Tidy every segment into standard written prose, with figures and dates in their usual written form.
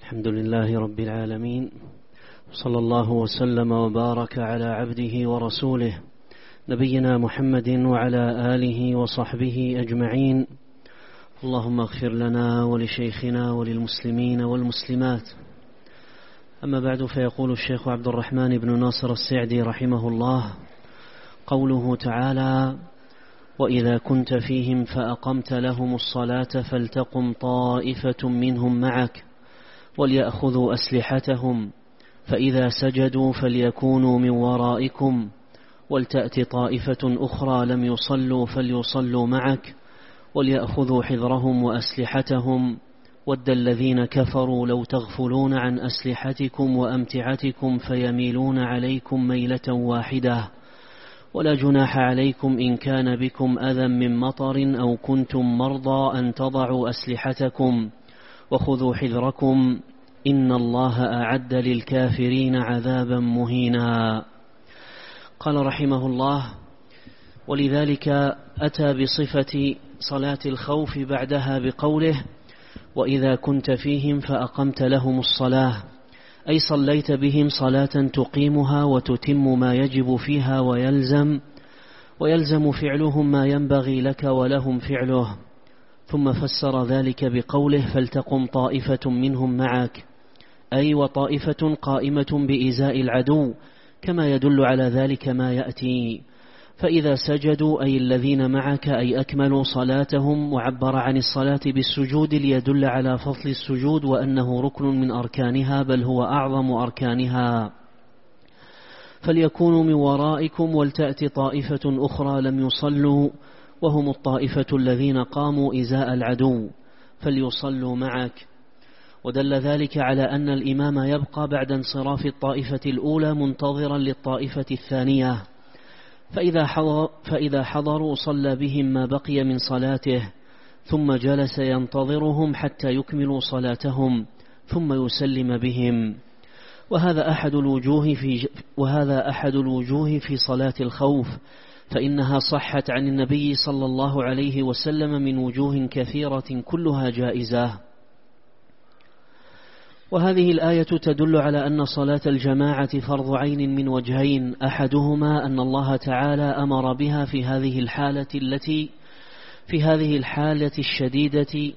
الحمد لله رب العالمين، صلى الله وسلم وبارك على عبده ورسوله نبينا محمد وعلى آله وصحبه أجمعين. اللهم اغفر لنا ولشيخنا وللمسلمين والمسلمات. أما بعد، فيقول الشيخ عبد الرحمن بن ناصر السعدي رحمه الله: قوله تعالى: وإذا كنت فيهم فأقمت لهم الصلاة فلتقم طائفة منهم معك وليأخذوا أسلحتهم فإذا سجدوا فليكونوا من ورائكم ولتأت طائفة أخرى لم يصلوا فليصلوا معك وليأخذوا حذرهم وأسلحتهم ود الذين كفروا لو تغفلون عن أسلحتكم وأمتعتكم فيميلون عليكم ميلة واحدة ولا جناح عليكم إن كان بكم أذى من مطر أو كنتم مرضى أن تضعوا أسلحتكم وخذوا حذركم إن الله أعد للكافرين عذابا مهينا. قال رحمه الله: ولذلك أتى بصفة صلاة الخوف بعدها بقوله: وإذا كنت فيهم فأقمت لهم الصلاة، أي صليت بهم صلاة تقيمها وتتم ما يجب فيها ويلزم فعلهم ما ينبغي لك ولهم فعله. ثم فسر ذلك بقوله: فلتقم طائفة منهم معك، أي وطائفة قائمة بإزاء العدو، كما يدل على ذلك ما يأتي. فإذا سجدوا أي الذين معك أي أكملوا صلاتهم، وعبر عن الصلاة بالسجود ليدل على فضل السجود وأنه ركن من أركانها، بل هو أعظم أركانها. فليكونوا من ورائكم ولتأتي طائفة أخرى لم يصلوا وهم الطائفة الذين قاموا إزاء العدو فليصلوا معك. ودل ذلك على أن الإمام يبقى بعد انصراف الطائفة الأولى منتظرا للطائفة الثانية، فإذا حضروا صلى بهم ما بقي من صلاته ثم جلس ينتظرهم حتى يكملوا صلاتهم ثم يسلم بهم. وهذا أحد الوجوه في صلاة الخوف، فإنها صحت عن النبي صلى الله عليه وسلم من وجوه كثيرة كلها جائزة. وهذه الآية تدل على أن صلاة الجماعة فرض عين من وجهين: أحدهما أن الله تعالى أمر بها في هذه الحالة الشديدة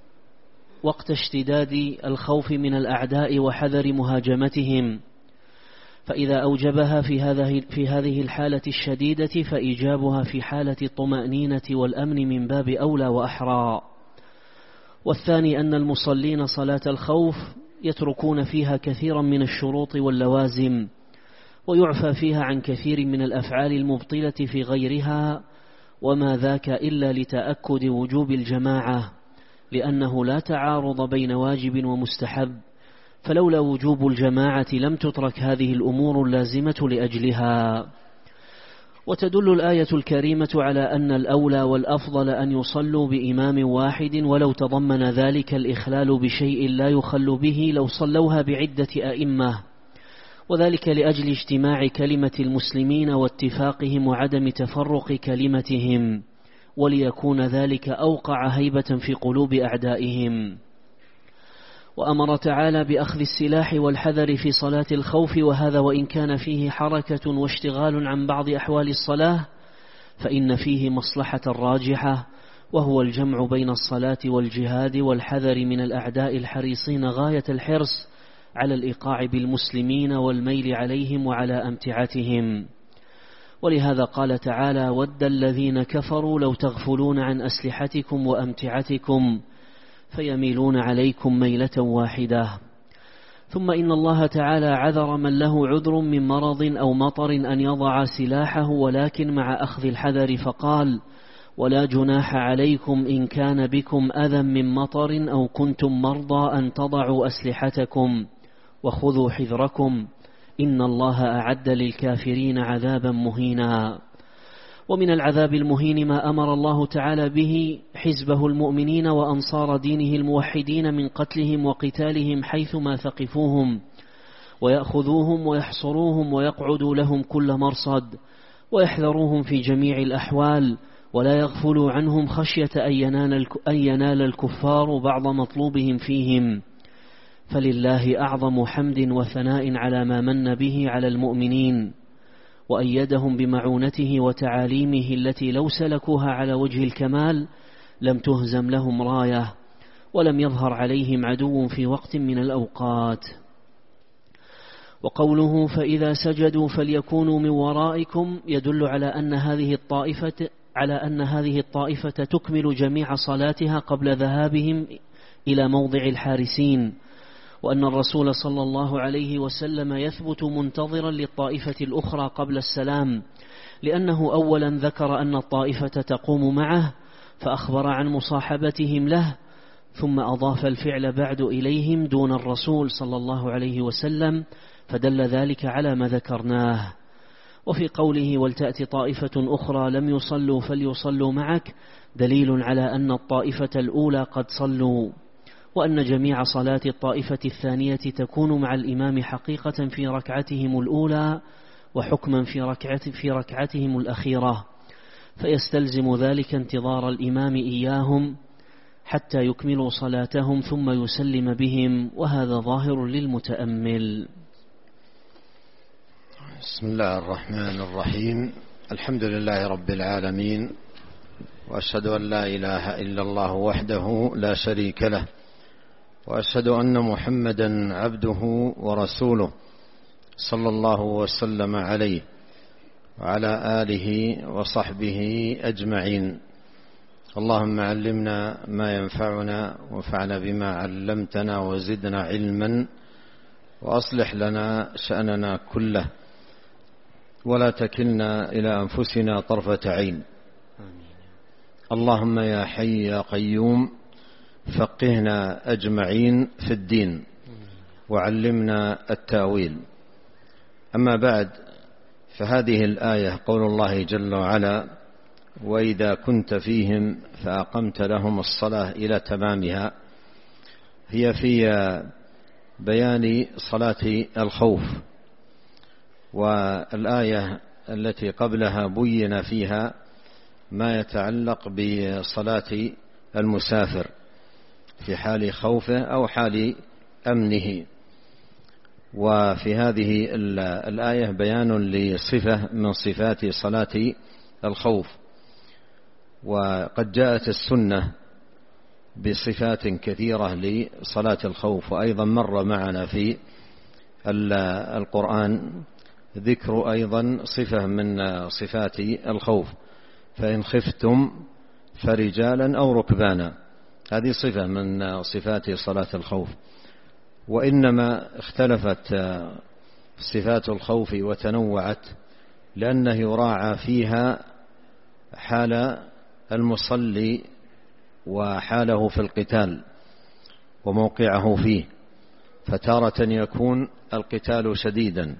وقت اشتداد الخوف من الأعداء وحذر مهاجمتهم، فإذا أوجبها في هذه الحالة الشديدة فإيجابها في حالة الطمأنينة والأمن من باب أولى وأحرى. والثاني أن المصلين صلاة الخوف يتركون فيها كثيرا من الشروط واللوازم، ويعفى فيها عن كثير من الأفعال المبطلة في غيرها، وما ذاك إلا لتأكد وجوب الجماعة، لأنه لا تعارض بين واجب ومستحب، فلولا وجوب الجماعة لم تترك هذه الأمور اللازمة لأجلها. وتدل الآية الكريمة على أن الأولى والأفضل أن يصلوا بإمام واحد، ولو تضمن ذلك الإخلال بشيء لا يخل به لو صلوها بعدة أئمة، وذلك لأجل اجتماع كلمة المسلمين واتفاقهم وعدم تفرق كلمتهم، وليكون ذلك أوقع هيبة في قلوب أعدائهم. وأمر تعالى بأخذ السلاح والحذر في صلاة الخوف، وهذا وإن كان فيه حركة واشتغال عن بعض أحوال الصلاة فإن فيه مصلحة راجحة، وهو الجمع بين الصلاة والجهاد والحذر من الأعداء الحريصين غاية الحرص على الإيقاع بالمسلمين والميل عليهم وعلى أمتعتهم. ولهذا قال تعالى: ود الذين كفروا لو تغفلون عن أسلحتكم وأمتعتكم فيميلون عليكم ميلة واحدة. ثم إن الله تعالى عذر من له عذر من مرض أو مطر أن يضع سلاحه، ولكن مع أخذ الحذر، فقال: ولا جناح عليكم إن كان بكم أذى من مطر أو كنتم مرضى أن تضعوا أسلحتكم وخذوا حذركم إن الله أعد للكافرين عذابا مهينا. ومن العذاب المهين ما أمر الله تعالى به حزبه المؤمنين وأنصار دينه الموحدين من قتلهم وقتالهم حيثما ثقفوهم، ويأخذوهم ويحصروهم ويقعدوا لهم كل مرصد، ويحذروهم في جميع الأحوال، ولا يغفلوا عنهم خشية أن ينال الكفار بعض مطلوبهم فيهم، فلله أعظم حمد وثناء على ما من به على المؤمنين وأيدهم بمعونته وتعاليمه التي لو سلكوها على وجه الكمال لم تهزم لهم راية ولم يظهر عليهم عدو في وقت من الأوقات. وقوله فإذا سجدوا فليكونوا من ورائكم يدل على أن هذه الطائفة تكمل جميع صلاتها قبل ذهابهم إلى موضع الحارسين، وأن الرسول صلى الله عليه وسلم يثبت منتظرا للطائفة الأخرى قبل السلام، لأنه أولا ذكر أن الطائفة تقوم معه فأخبر عن مصاحبتهم له، ثم أضاف الفعل بعد إليهم دون الرسول صلى الله عليه وسلم، فدل ذلك على ما ذكرناه. وفي قوله ولتأتي طائفة أخرى لم يصلوا فليصلوا معك دليل على أن الطائفة الأولى قد صلوا، وأن جميع صلاة الطائفة الثانية تكون مع الإمام حقيقة في ركعتهم الأولى وحكما في ركعتهم الأخيرة، فيستلزم ذلك انتظار الإمام إياهم حتى يكملوا صلاتهم ثم يسلم بهم، وهذا ظاهر للمتأمل. بسم الله الرحمن الرحيم. الحمد لله رب العالمين، وأشهد أن لا إله إلا الله وحده لا شريك له، وأشهد أن محمدا عبده ورسوله صلى الله وسلم عليه وعلى آله وصحبه أجمعين. اللهم علمنا ما ينفعنا وانفعنا بما علمتنا وزدنا علما، وأصلح لنا شأننا كله ولا تكلنا إلى أنفسنا طرفة عين. اللهم يا حي يا قيوم فقهنا أجمعين في الدين وعلمنا التأويل. أما بعد، فهذه الآية قول الله جل وعلا: وإذا كنت فيهم فأقمت لهم الصلاة إلى تمامها، هي في بيان صلاة الخوف. والآية التي قبلها بين فيها ما يتعلق بصلاة المسافر في حال خوفه أو حال أمنه. وفي هذه الآية بيان لصفة من صفات صلاة الخوف، وقد جاءت السنة بصفات كثيرة لصلاة الخوف، وأيضا مر معنا في القرآن ذكر أيضا صفة من صفات الخوف: فإن خفتم فرجالا أو ركبانا. هذه صفة من صفات صلاة الخوف. وإنما اختلفت صفات الخوف وتنوعت لأنه يراعى فيها حال المصلي وحاله في القتال وموقعه فيه، فتارة يكون القتال شديدا،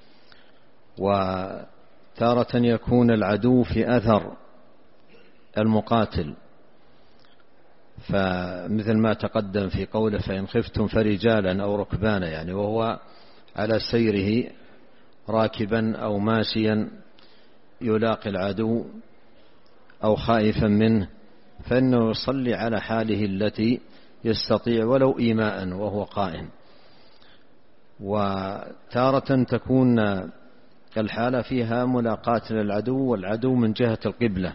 وتارة يكون العدو في أثر المقاتل، فمثل ما تقدم في قوله: فإن خفتم فرجالا أو ركبانا، يعني وهو على سيره راكبا أو ماشيا يلاقي العدو أو خائفا منه، فإنه يصلي على حاله التي يستطيع ولو إيماء وهو قائم. وتارة تكون الحالة فيها ملاقاة للعدو، والعدو من جهة القبلة،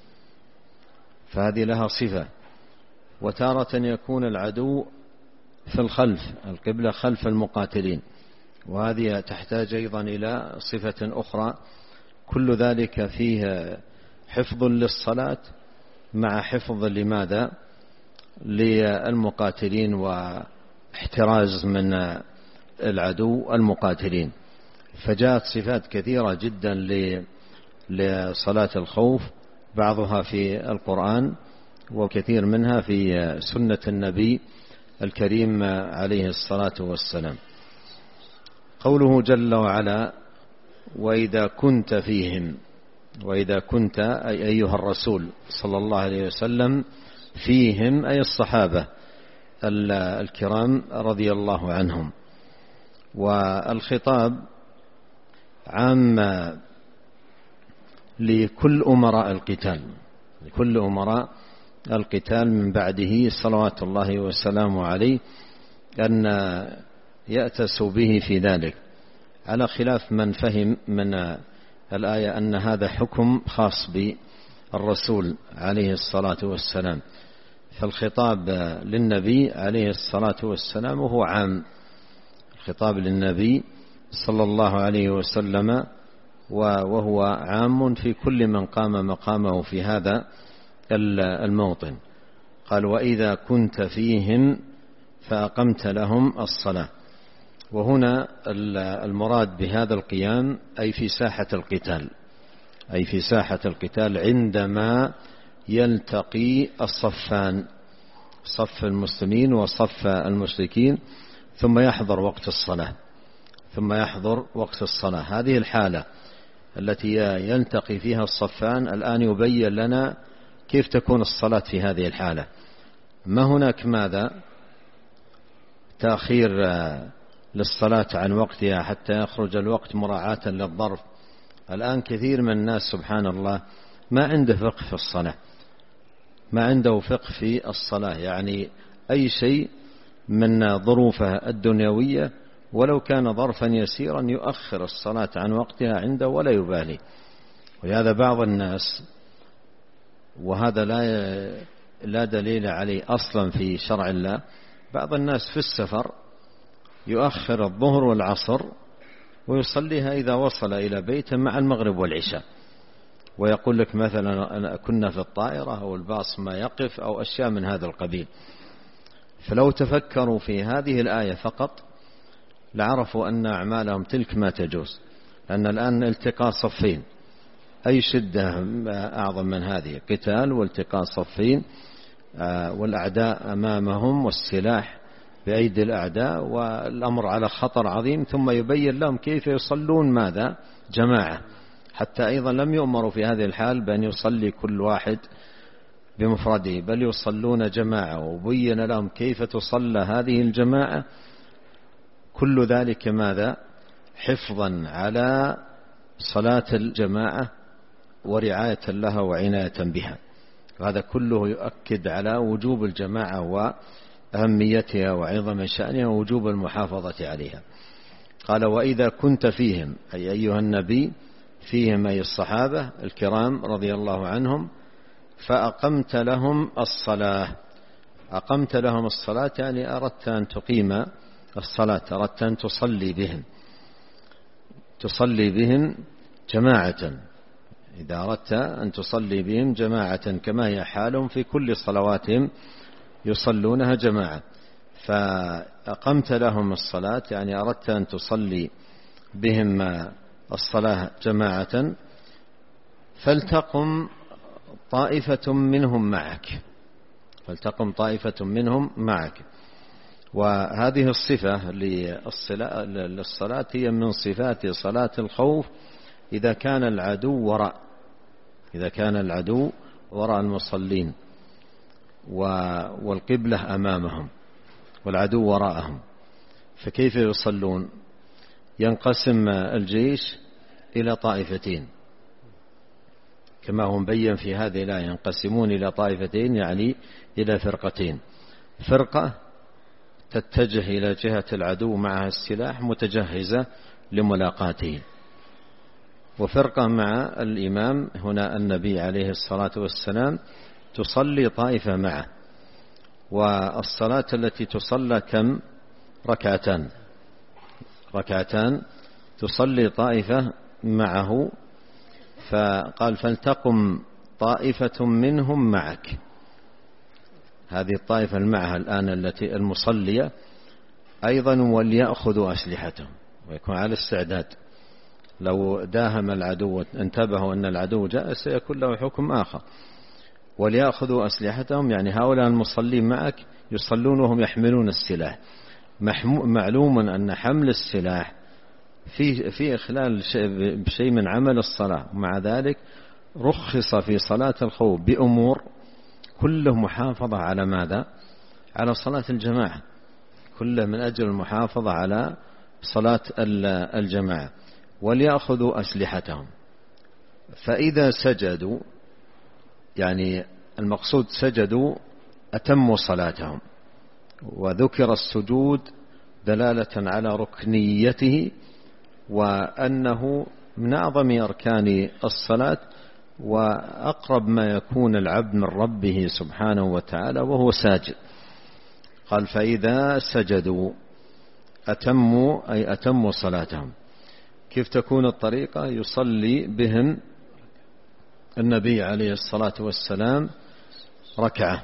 فهذه لها صفة. وتارة يكون العدو في الخلف، القبلة خلف المقاتلين، وهذه تحتاج أيضا إلى صفة أخرى. كل ذلك فيه حفظ للصلاة مع حفظ لماذا؟ للمقاتلين واحتراز من العدو المقاتلين. فجاءت صفات كثيرة جدا لصلاة الخوف، بعضها في القرآن وكثير منها في سنة النبي الكريم عليه الصلاة والسلام. قوله جل وعلا: وإذا كنت فيهم، وإذا كنت أي أيها الرسول صلى الله عليه وسلم فيهم، أي الصحابة الكرام رضي الله عنهم. والخطاب عام لكل أمراء القتال، لكل أمراء القتال من بعده صلوات الله وسلامه عليه، أن يأتسوا به في ذلك، على خلاف من فهم من الآية أن هذا حكم خاص بالرسول عليه الصلاة والسلام، فالخطاب للنبي عليه الصلاة والسلام وهو عام، الخطاب للنبي صلى الله عليه وسلم وهو عام في كل من قام مقامه في هذا الموطن. قال وإذا كنت فيهم فأقمت لهم الصلاة، وهنا المراد بهذا القيام أي في ساحة القتال، أي في ساحة القتال عندما يلتقي الصفان، صف المسلمين وصف المشركين، ثم يحضر وقت الصلاة، ثم يحضر وقت الصلاة. هذه الحالة التي يلتقي فيها الصفان الآن يبين لنا كيف تكون الصلاة في هذه الحالة. ما هناك ماذا تأخير للصلاة عن وقتها حتى يخرج الوقت مراعاة للظرف. الآن كثير من الناس سبحان الله ما عنده فقه في الصلاة، ما عنده فقه في الصلاة، يعني أي شيء من ظروفه الدنيوية ولو كان ظرفا يسيرا يؤخر الصلاة عن وقتها عنده ولا يبالي. ولهذا بعض الناس، وهذا لا دليل عليه أصلا في شرع الله، بعض الناس في السفر يؤخر الظهر والعصر ويصليها إذا وصل إلى بيته مع المغرب والعشاء، ويقول لك مثلا كنا في الطائرة أو الباص ما يقف أو أشياء من هذا القبيل. فلو تفكروا في هذه الآية فقط لعرفوا أن أعمالهم تلك ما تجوز، لأن الآن التقاء صفين، أي شدة أعظم من هذه، قتال والتقاء صفين والأعداء أمامهم والسلاح بأيدي الأعداء والأمر على خطر عظيم، ثم يبين لهم كيف يصلون ماذا جماعة، حتى أيضا لم يؤمروا في هذه الحال بأن يصلي كل واحد بمفرده، بل يصلون جماعة، وبين لهم كيف تصلى هذه الجماعة، كل ذلك ماذا حفظا على صلاة الجماعة ورعاية لها وعناية بها. وهذا كله يؤكد على وجوب الجماعة وأهميتها وعظم شأنها ووجوب المحافظة عليها. قال وإذا كنت فيهم أي أيها النبي، فيهم أي الصحابة الكرام رضي الله عنهم، فأقمت لهم الصلاة. أقمت لهم الصلاة يعني أردت أن تقيم الصلاة، أردت أن تصلي بهم جماعة. إذا أردت أن تصلي بهم جماعة كما هي حالهم في كل صلواتهم يصلونها جماعة، فأقمت لهم الصلاة يعني أردت أن تصلي بهم الصلاة جماعة، فلتقم طائفة منهم معك، فلتقم طائفة منهم معك. وهذه الصفة للصلاة هي من صفات صلاة الخوف إذا كان العدو وراء المصلين والقبلة أمامهم والعدو وراءهم، فكيف يصلون؟ ينقسم الجيش إلى طائفتين كما هو مبين في هذه الآية، ينقسمون إلى طائفتين يعني إلى فرقتين، فرقة تتجه إلى جهة العدو معها السلاح متجهزة لملاقاته، وفرقة مع الإمام هنا النبي عليه الصلاة والسلام تصلي طائفة معه. والصلاة التي تصلى كم؟ ركعتان تصلي طائفة معه، فقال فلتقم طائفة منهم معك. هذه الطائفة المعها الآن التي المصلية أيضا وليأخذوا أسلحتهم ويكون على استعداد، لو داهم العدو انتبهوا أن العدو جاء سيكون له حكم آخر. وليأخذوا أسلحتهم يعني هؤلاء المصلين معك يصلون وهم يحملون السلاح. معلوم أن حمل السلاح في إخلال بشيء من عمل الصلاة، ومع ذلك رخص في صلاة الخوف بأمور كله محافظة على ماذا؟ على صلاة الجماعة، كله من أجل المحافظة على صلاة الجماعة. وليأخذوا أسلحتهم، فإذا سجدوا يعني المقصود سجدوا أتموا صلاتهم، وذكر السجود دلالة على ركنيته وأنه من أعظم أركان الصلاة وأقرب ما يكون العبد من ربه سبحانه وتعالى وهو ساجد. قال فإذا سجدوا أتموا أي أتموا صلاتهم. كيف تكون الطريقة؟ يصلي بهم النبي عليه الصلاة والسلام ركعة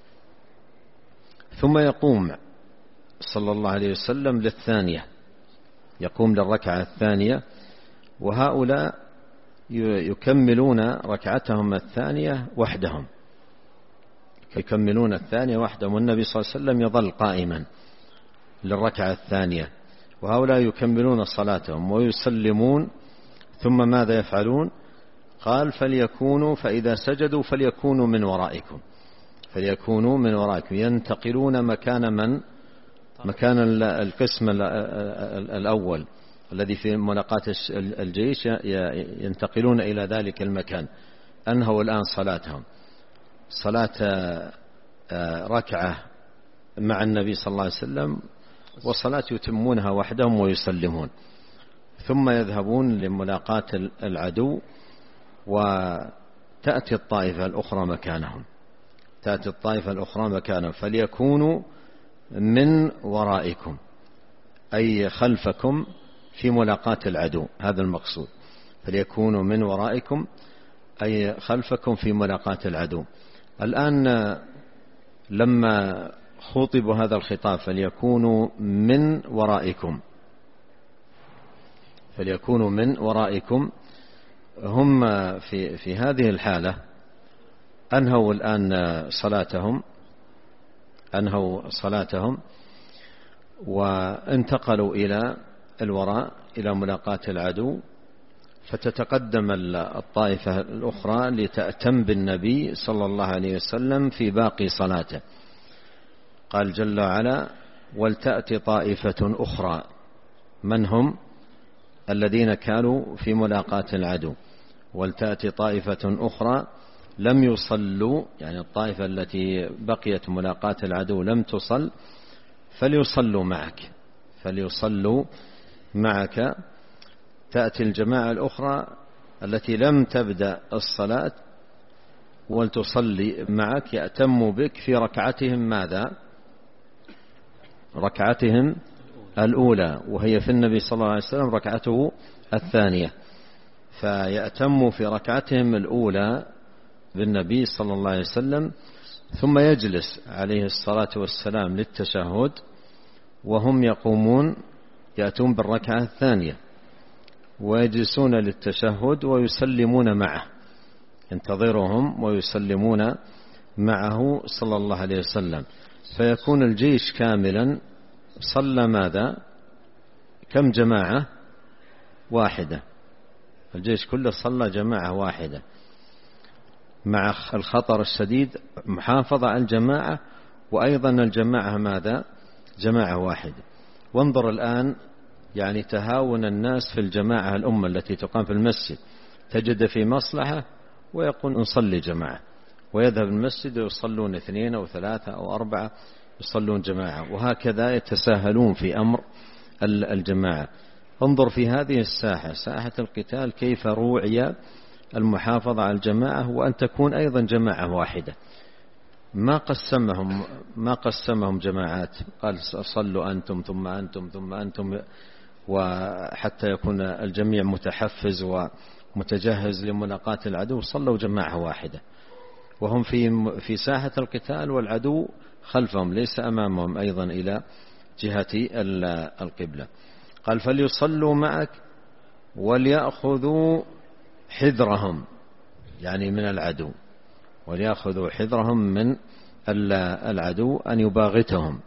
ثم يقوم صلى الله عليه وسلم للثانية، يقوم للركعة الثانية، وهؤلاء يكملون ركعتهم الثانية وحدهم، يكملون الثانية وحدهم، والنبي صلى الله عليه وسلم يظل قائما للركعة الثانية، وهؤلاء يكملون صلاتهم ويسلمون. ثم ماذا يفعلون؟ قال فليكونوا فإذا سجدوا فليكونوا من ورائكم، فليكونوا من ورائكم، ينتقلون مكان من؟ مكان القسم الأول الذي في ملاقاة الجيش، ينتقلون إلى ذلك المكان. أنهوا الآن صلاتهم، صلاة ركعة مع النبي صلى الله عليه وسلم، وصلاة يتمونها وحدهم ويسلمون، ثم يذهبون لملاقاة العدو، وتأتي الطائفة الأخرى مكانهم، تأتي الطائفة الأخرى مكانهم، فليكونوا من ورائكم أي خلفكم في ملاقاة العدو، هذا المقصود، فليكونوا من ورائكم أي خلفكم في ملاقاة العدو. الآن لما خطبوا هذا الخطاب فليكونوا من ورائكم، فليكونوا من ورائكم، هم في هذه الحالة أنهوا الآن صلاتهم، أنهوا صلاتهم وانتقلوا إلى الوراء إلى ملاقاة العدو، فتتقدم الطائفة الأخرى لتأتم بالنبي صلى الله عليه وسلم في باقي صلاته. قال جل وعلا ولتأتي طائفة أخرى، من هم؟ الذين كانوا في ملاقاة العدو. ولتأتي طائفة أخرى لم يصلوا، يعني الطائفة التي بقيت ملاقاة العدو لم تصل، فليصلوا معك، فليصلوا معك. تأتي الجماعة الأخرى التي لم تبدأ الصلاة ولتصلي معك، يأتموا بك في ركعتهم ماذا؟ ركعتهم الأولى، وهي في النبي صلى الله عليه وسلم ركعته الثانية، فيأتموا في ركعتهم الأولى بالنبي صلى الله عليه وسلم، ثم يجلس عليه الصلاة والسلام للتشهد، وهم يقومون يأتون بالركعة الثانية ويجلسون للتشهد ويسلمون معه، ينتظرهم ويسلمون معه صلى الله عليه وسلم، فيكون الجيش كاملا صلى ماذا؟ كم جماعة؟ واحدة، الجيش كله صلى جماعة واحدة، مع الخطر الشديد محافظة على الجماعة، وأيضا الجماعة ماذا؟ جماعة واحدة. وانظر الآن يعني تهاون الناس في الجماعة الأمة التي تقام في المسجد، تجد في مصلحة ويقول نصلي جماعة، ويذهب المسجد ويصلون 2 أو 3 أو 4 يصلون جماعة، وهكذا يتساهلون في أمر الجماعة. انظر في هذه الساحة، ساحة القتال، كيف روعي المحافظة على الجماعة، وأن تكون أيضا جماعة واحدة، ما قسمهم جماعات، قال صلوا أنتم ثم أنتم ثم أنتم، وحتى يكون الجميع متحفز ومتجهز لملاقاة العدو، صلوا جماعة واحدة، وهم في ساحة القتال والعدو خلفهم ليس أمامهم أيضا إلى جهة القبلة. قال فليصلوا معك وليأخذوا حذرهم، يعني من العدو، وليأخذوا حذرهم من العدو أن يباغتهم،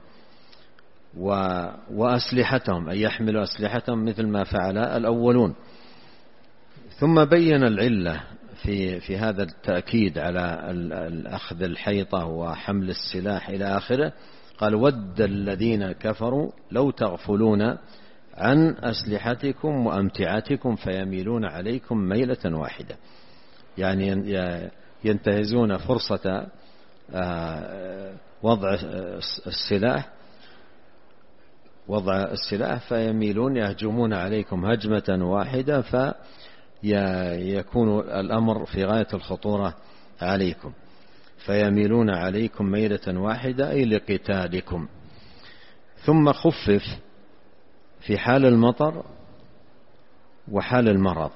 وأسلحتهم، أن يحملوا أسلحتهم مثل ما فعل الأولون. ثم بين العلة في هذا التأكيد على أخذ الحيطة وحمل السلاح إلى آخره. قال ود الذين كفروا لو تغفلون عن أسلحتكم وأمتعتكم فيميلون عليكم ميلة واحدة، يعني ينتهزون فرصة وضع السلاح وضع السلاح فيميلون يهجمون عليكم هجمة واحدة، فيكون الأمر في غاية الخطورة عليكم، فيميلون عليكم ميلة واحدة أي لقتالكم. ثم خفف في حال المطر وحال المرض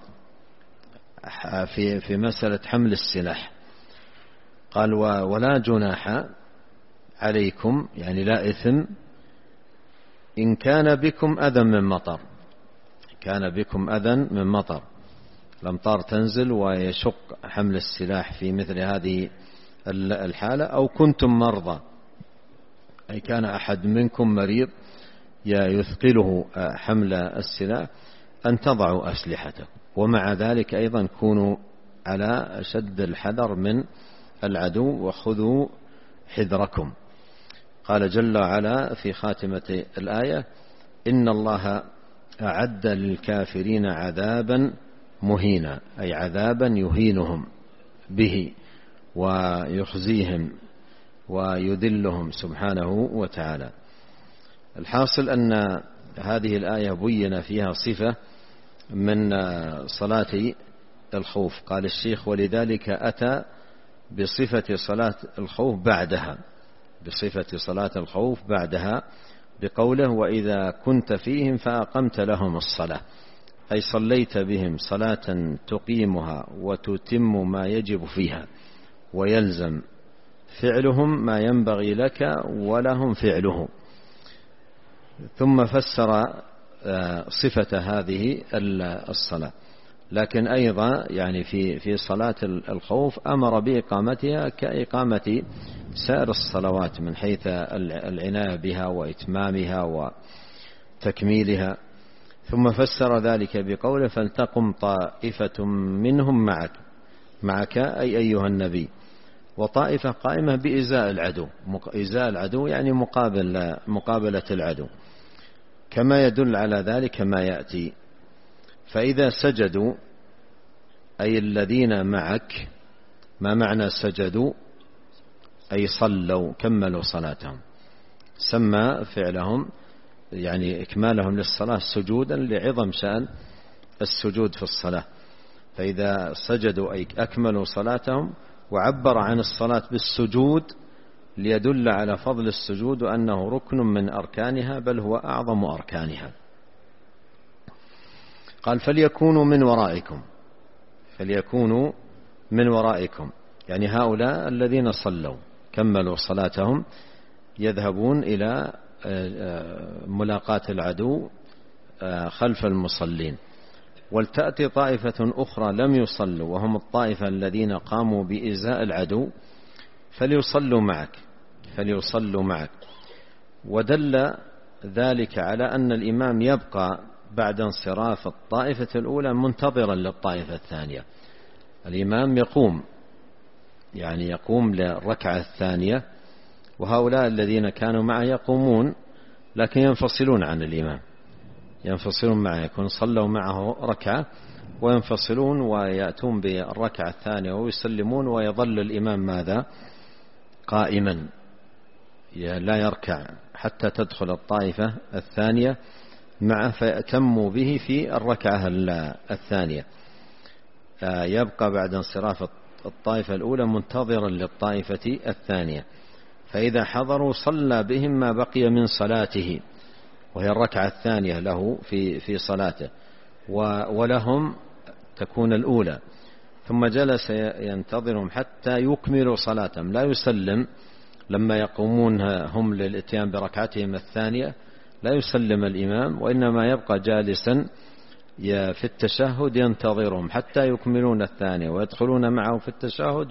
في مسألة حمل السلاح، قال ولا جناح عليكم، يعني لا إثم، إن كان بكم أذى من مطر، كان بكم أذى من مطر، الأمطار تنزل ويشق حمل السلاح في مثل هذه الحالة، أو كنتم مرضى، أي كان أحد منكم مريض يثقله حمل السلاح، أن تضعوا أسلحتكم، ومع ذلك أيضا كونوا على أشد الحذر من العدو وخذوا حذركم. قال جل وعلا في خاتمة الآية: إن الله أعد للكافرين عذابا مهينا، أي عذابا يهينهم به ويخزيهم ويذلهم سبحانه وتعالى. الحاصل أن هذه الآية بين فيها صفة من صلاة الخوف. قال الشيخ: ولذلك أتى بصفة صلاة الخوف بعدها، بصفة صلاة الخوف بعدها بقوله: وإذا كنت فيهم فأقمت لهم الصلاة، أي صليت بهم صلاة تقيمها وتتم ما يجب فيها، ويلزم فعلهم ما ينبغي لك ولهم فعله. ثم فسر صفة هذه الصلاة، لكن أيضا يعني في صلاة الخوف أمر بإقامتها كإقامة سائر الصلوات من حيث العناية بها وإتمامها وتكميلها. ثم فسر ذلك بقوله: فلتقم طائفة منهم معك أي أيها النبي، وطائفة قائمة بإزاء العدو، إزاء العدو يعني مقابلة العدو، كما يدل على ذلك ما يأتي. فإذا سجدوا أي الذين معك، ما معنى سجدوا؟ أي صلوا، كملوا صلاتهم، سمى فعلهم يعني إكمالهم للصلاة سجودا لعظم شأن السجود في الصلاة. فإذا سجدوا أي أكملوا صلاتهم، وعبر عن الصلاة بالسجود ليدل على فضل السجود وأنه ركن من أركانها، بل هو أعظم أركانها. قال: فليكونوا من ورائكم، فليكونوا من ورائكم، يعني هؤلاء الذين صلوا كملوا صلاتهم يذهبون إلى ملاقاة العدو خلف المصلين. ولتأتي طائفة أخرى لم يصلوا وهم الطائفة الذين قاموا بإزاء العدو فليصلوا معك، فليصلوا معك. ودل ذلك على أن الإمام يبقى بعد انصراف الطائفة الأولى منتظرا للطائفة الثانية. الإمام يقوم، يعني يقوم للركعة الثانية، وهؤلاء الذين كانوا معه يقومون لكن ينفصلون عن الإمام، ينفصلون معه، يكون صلوا معه ركعة وينفصلون ويأتون بالركعة الثانية ويسلمون، ويظل الإمام ماذا؟ قائما لا يركع حتى تدخل الطائفة الثانية معه فيأتموا به في الركعة الثانية. يبقى بعد انصراف الطائفة الأولى منتظرا للطائفة الثانية، فإذا حضروا صلى بهم ما بقي من صلاته، وهي الركعة الثانية له في صلاته، ولهم تكون الأولى. ثم جلس ينتظرهم حتى يكملوا صلاتهم، لا يسلم لما يقومون هم للإتيان بركعتهم الثانية، لا يسلم الإمام، وإنما يبقى جالسا في التشهد ينتظرهم حتى يكملون الثانية ويدخلون معه في التشهد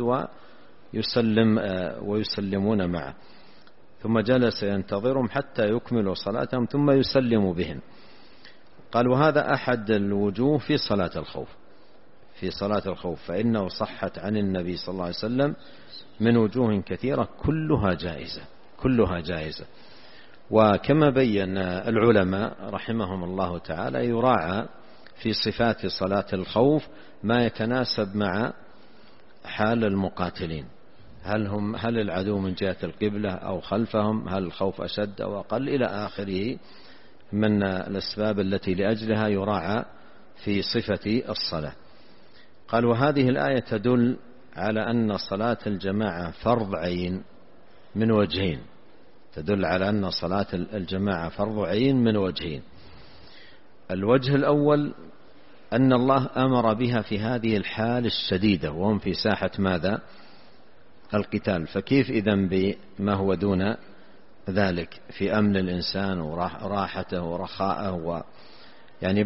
ويسلمون معه. ثم جلس ينتظرهم حتى يكملوا صلاتهم ثم يسلم بهم. قال: وهذا أحد الوجوه في صلاة الخوف، في صلاة الخوف، فإنه صحت عن النبي صلى الله عليه وسلم من وجوه كثيرة كلها جائزة، كلها جائزة. وكما بين العلماء رحمهم الله تعالى يراعى في صفات صلاة الخوف ما يتناسب مع حال المقاتلين، هل العدو من جهة القبلة أو خلفهم، هل الخوف أشد أو أقل إلى آخره من الأسباب التي لأجلها يراعى في صفة الصلاة. قال وهذه الآية تدل على أن صلاة الجماعة فرض عين من وجهين، تدل على أن صلاة الجماعة فرض عين من وجهين. الوجه الأول أن الله أمر بها في هذه الحال الشديدة وهم في ساحة ماذا؟ القتال، فكيف إذن بما هو دون ذلك في أمن الإنسان وراحته ورخاءه يعني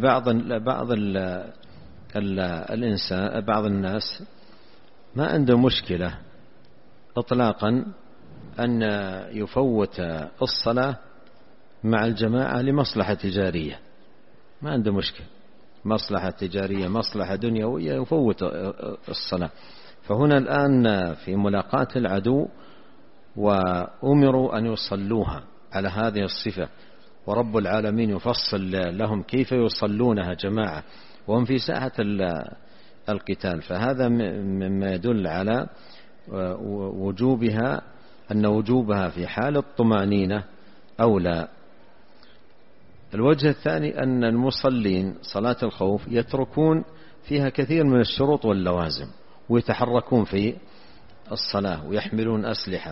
بعض الناس ما عنده مشكلة إطلاقا أن يفوت الصلاة مع الجماعة لمصلحة تجارية، ما عنده مشكلة، مصلحة تجارية مصلحة دنيوية يفوت الصلاة. فهنا الآن في ملاقاة العدو وأمروا أن يصلوها على هذه الصفة، ورب العالمين يفصل لهم كيف يصلونها جماعة وهم في ساحة القتال، فهذا مما يدل على وجوبها، أن وجوبها في حال الطمأنينة أولى. الوجه الثاني أن المصلين صلاة الخوف يتركون فيها كثير من الشروط واللوازم ويتحركون في الصلاة ويحملون أسلحة،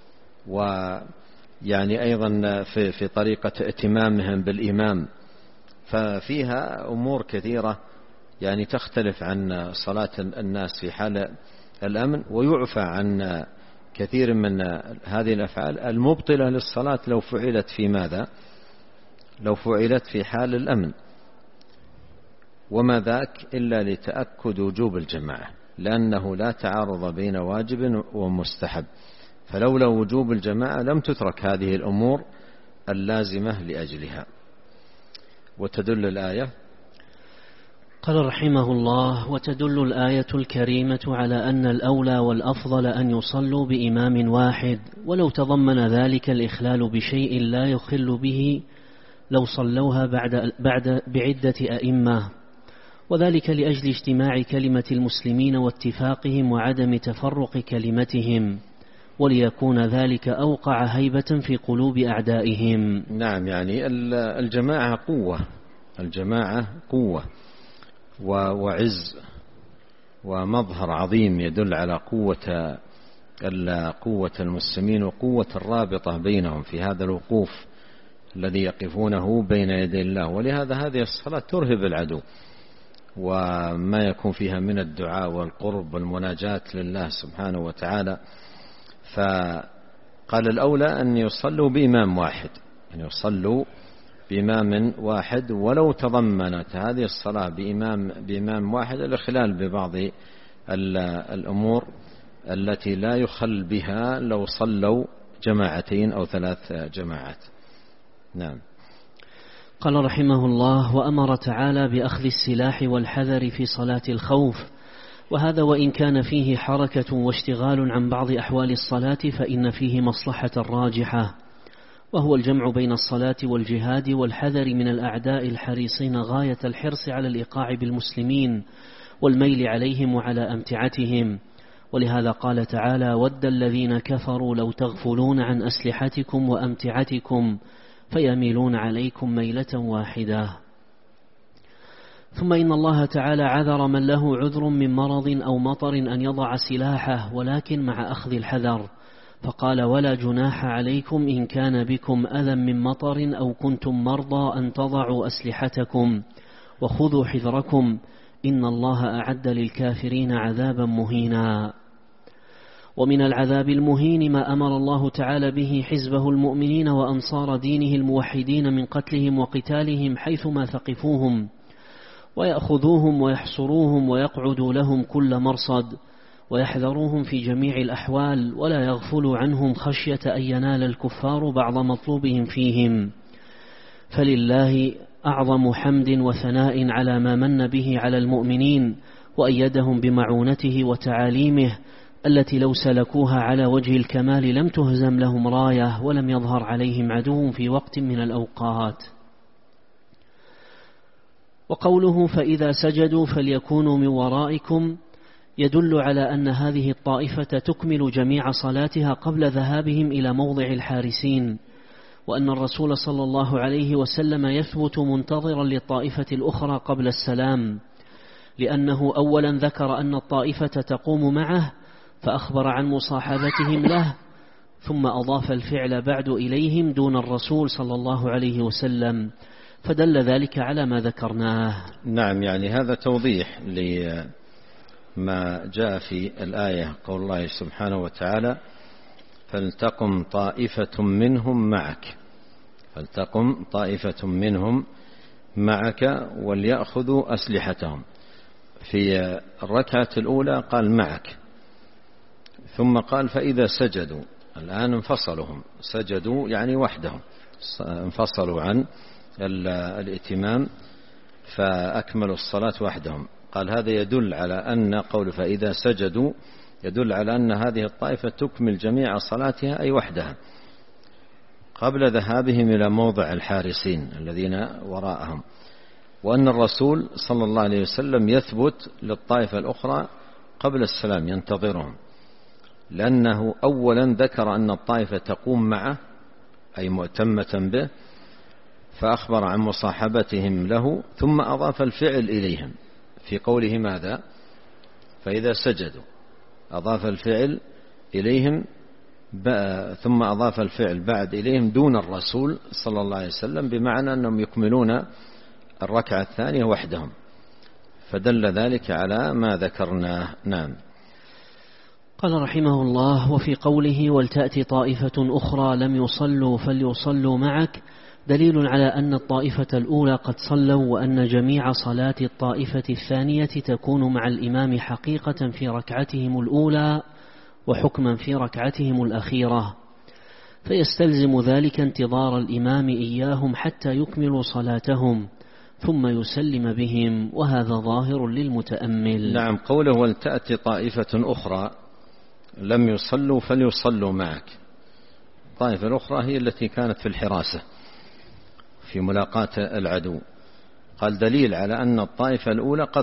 ويعني أيضا في طريقة ائتمامهم بالإمام، ففيها أمور كثيرة يعني تختلف عن صلاة الناس في حال الأمن، ويعفى عن كثير من هذه الأفعال المبطلة للصلاة لو فعلت في ماذا؟ لو فعلت في حال الأمن، وما ذاك إلا لتأكد وجوب الجماعة، لأنه لا تعارض بين واجب ومستحب، فلولا وجوب الجماعة لم تترك هذه الأمور اللازمة لأجلها. وتدل الآية، قال رحمه الله: وتدل الآية الكريمة على أن الأولى والأفضل أن يصلوا بإمام واحد، ولو تضمن ذلك الإخلال بشيء لا يخل به لو صلوها بعدة أئمة، وذلك لأجل اجتماع كلمة المسلمين واتفاقهم وعدم تفرق كلمتهم، وليكون ذلك أوقع هيبة في قلوب أعدائهم. نعم، يعني الجماعة قوة، الجماعة قوة وعز ومظهر عظيم يدل على قوة المسلمين وقوة الرابطة بينهم في هذا الوقوف الذي يقفونه بين يدي الله. ولهذا هذه الصلاة ترهب العدو، وما يكون فيها من الدعاء والقرب والمناجاة لله سبحانه وتعالى. فقال الأولى أن يصلوا بإمام واحد، أن يصلوا بإمام واحد، ولو تضمنت هذه الصلاة بإمام واحد الإخلال ببعض الأمور التي لا يخل بها لو صلوا جماعتين أو 3 جماعات. نعم. قال رحمه الله: وأمر تعالى بأخذ السلاح والحذر في صلاة الخوف، وهذا وإن كان فيه حركة واشتغال عن بعض أحوال الصلاة فإن فيه مصلحة راجحة، وهو الجمع بين الصلاة والجهاد والحذر من الأعداء الحريصين غاية الحرص على الإيقاع بالمسلمين والميل عليهم وعلى أمتعتهم. ولهذا قال تعالى: ود الذين كفروا لو تغفلون عن أسلحتكم وأمتعتكم فيميلون عليكم ميلة واحدة. ثم إن الله تعالى عذر من له عذر من مرض أو مطر أن يضع سلاحه، ولكن مع أخذ الحذر، فقال: ولا جناح عليكم إن كان بكم أذى من مطر أو كنتم مرضى أن تضعوا أسلحتكم وخذوا حذركم إن الله أعد للكافرين عذابا مهينا. ومن العذاب المهين ما أمر الله تعالى به حزبه المؤمنين وأنصار دينه الموحدين من قتلهم وقتالهم حيثما ثقفوهم، ويأخذوهم ويحصروهم ويقعدوا لهم كل مرصد، ويحذروهم في جميع الأحوال، ولا يغفلوا عنهم خشية أن ينال الكفار بعض مطلوبهم فيهم. فلله أعظم حمد وثناء على ما من به على المؤمنين وأيدهم بمعونته وتعاليمه التي لو سلكوها على وجه الكمال لم تهزم لهم راية ولم يظهر عليهم عدو في وقت من الأوقات. وقوله: فإذا سجدوا فليكونوا من ورائكم، يدل على أن هذه الطائفة تكمل جميع صلاتها قبل ذهابهم إلى موضع الحارسين، وأن الرسول صلى الله عليه وسلم يثبت منتظرا للطائفة الأخرى قبل السلام، لأنه أولا ذكر أن الطائفة تقوم معه فأخبر عن مصاحبتهم له، ثم أضاف الفعل بعد إليهم دون الرسول صلى الله عليه وسلم، فدل ذلك على ما ذكرناه. نعم، يعني هذا توضيح لما جاء في الآية، قول الله سبحانه وتعالى: فلتقم طائفة منهم معك، فلتقم طائفة منهم معك وليأخذوا أسلحتهم. في الركعة الأولى قال معك، ثم قال فإذا سجدوا. الآن انفصلهم، سجدوا يعني وحدهم، انفصلوا عن الائتمام فأكملوا الصلاة وحدهم. قال هذا يدل على أن قول فإذا سجدوا يدل على أن هذه الطائفة تكمل جميع صلاتها أي وحدها قبل ذهابهم إلى موضع الحارسين الذين وراءهم، وأن الرسول صلى الله عليه وسلم يثبت للطائفة الأخرى قبل السلام ينتظرهم، لأنه أولا ذكر أن الطائفة تقوم معه أي مؤتمة به، فأخبر عن مصاحبتهم له، ثم أضاف الفعل إليهم في قوله ماذا؟ فإذا سجدوا، أضاف الفعل إليهم ثم أضاف الفعل بعد إليهم دون الرسول صلى الله عليه وسلم، بمعنى أنهم يكملون الركعة الثانية وحدهم، فدل ذلك على ما ذكرناه. نعم. قال رحمه الله: وفي قوله ولتأتي طائفة أخرى لم يصلوا فليصلوا معك دليل على أن الطائفة الأولى قد صلوا، وأن جميع صلاة الطائفة الثانية تكون مع الإمام حقيقة في ركعتهم الأولى وحكما في ركعتهم الأخيرة، فيستلزم ذلك انتظار الإمام إياهم حتى يكملوا صلاتهم ثم يسلم بهم، وهذا ظاهر للمتأمل. نعم، قوله ولتأتي طائفة أخرى لم يصلوا فليصلوا معك، الطائفة الأخرى هي التي كانت في الحراسة في ملاقاة العدو. قال دليل على أن الطائفة الأولى قد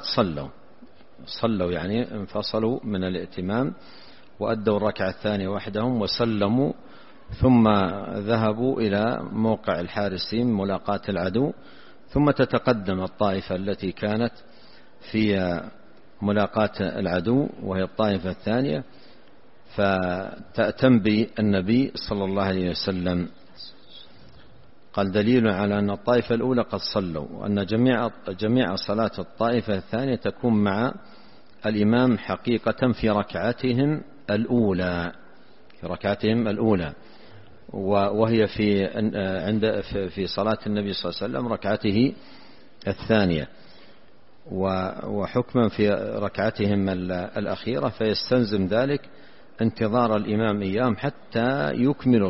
صلوا يعني انفصلوا من الائتمام وأدوا الركعة الثانية وحدهم وسلموا، ثم ذهبوا إلى موقع الحارسين ملاقاة العدو، ثم تتقدم الطائفة التي كانت في ملاقاة العدو وهي الطائفة الثانية، فتأتم بالنبي صلى الله عليه وسلم. قال دليل على أن الطائفة الأولى قد صلوا، وأن جميع صلاة الطائفة الثانية تكون مع الإمام حقيقة في ركعتهم الأولى، وهي في صلاة النبي صلى الله عليه وسلم ركعته الثانية، وحكما في ركعتهم الأخيرة، فيستلزم ذلك انتظار الإمام إياهم حتى يكملوا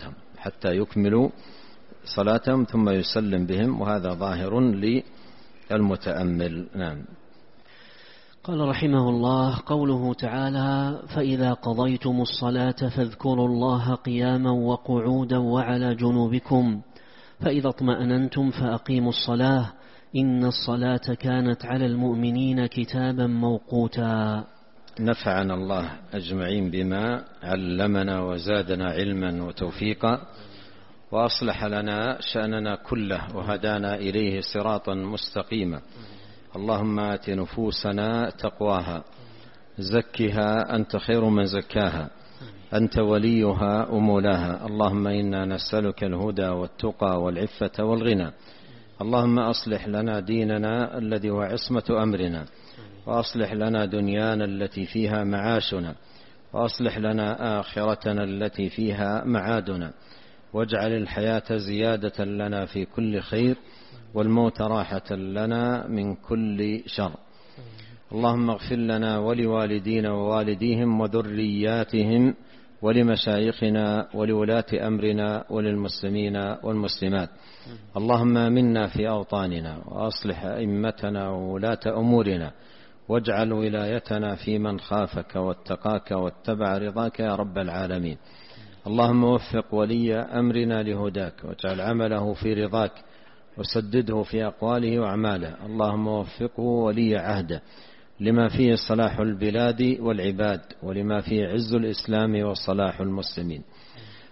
صلاتهم ثم يسلم بهم، وهذا ظاهر للمتأمل. نعم. قال رحمه الله: قوله تعالى: فإذا قضيتم الصلاة فاذكروا الله قياما وقعودا وعلى جنوبكم فإذا اطمأننتم فأقيموا الصلاة إن الصلاة كانت على المؤمنين كتابا موقوتا. نفعنا الله أجمعين بما علمنا وزادنا علما وتوفيقا، وأصلح لنا شأننا كله وهدانا إليه صراطا مستقيما. اللهم آت نفوسنا تقواها زكها أنت خير من زكاها أنت وليها ومولاها. اللهم إنا نسألك الهدى والتقى والعفة والغنى. اللهم أصلح لنا ديننا الذي هو عصمة أمرنا، وأصلح لنا دنيانا التي فيها معاشنا، وأصلح لنا آخرتنا التي فيها معادنا، واجعل الحياة زيادة لنا في كل خير والموت راحة لنا من كل شر. اللهم اغفر لنا ولوالدينا ووالديهم وذرياتهم ولمشايخنا ولولاة أمرنا وللمسلمين والمسلمات. اللهم آمنا في أوطاننا وأصلح أئمتنا وولاة أمورنا، واجعل ولايتنا في من خافك واتقاك واتبع رضاك يا رب العالمين. اللهم وفق ولي أمرنا لهداك، واجعل عمله في رضاك، وسدده في أقواله وأعماله. اللهم وفقه ولي عهده لما فيه صلاح البلاد والعباد، ولما فيه عز الإسلام وصلاح المسلمين.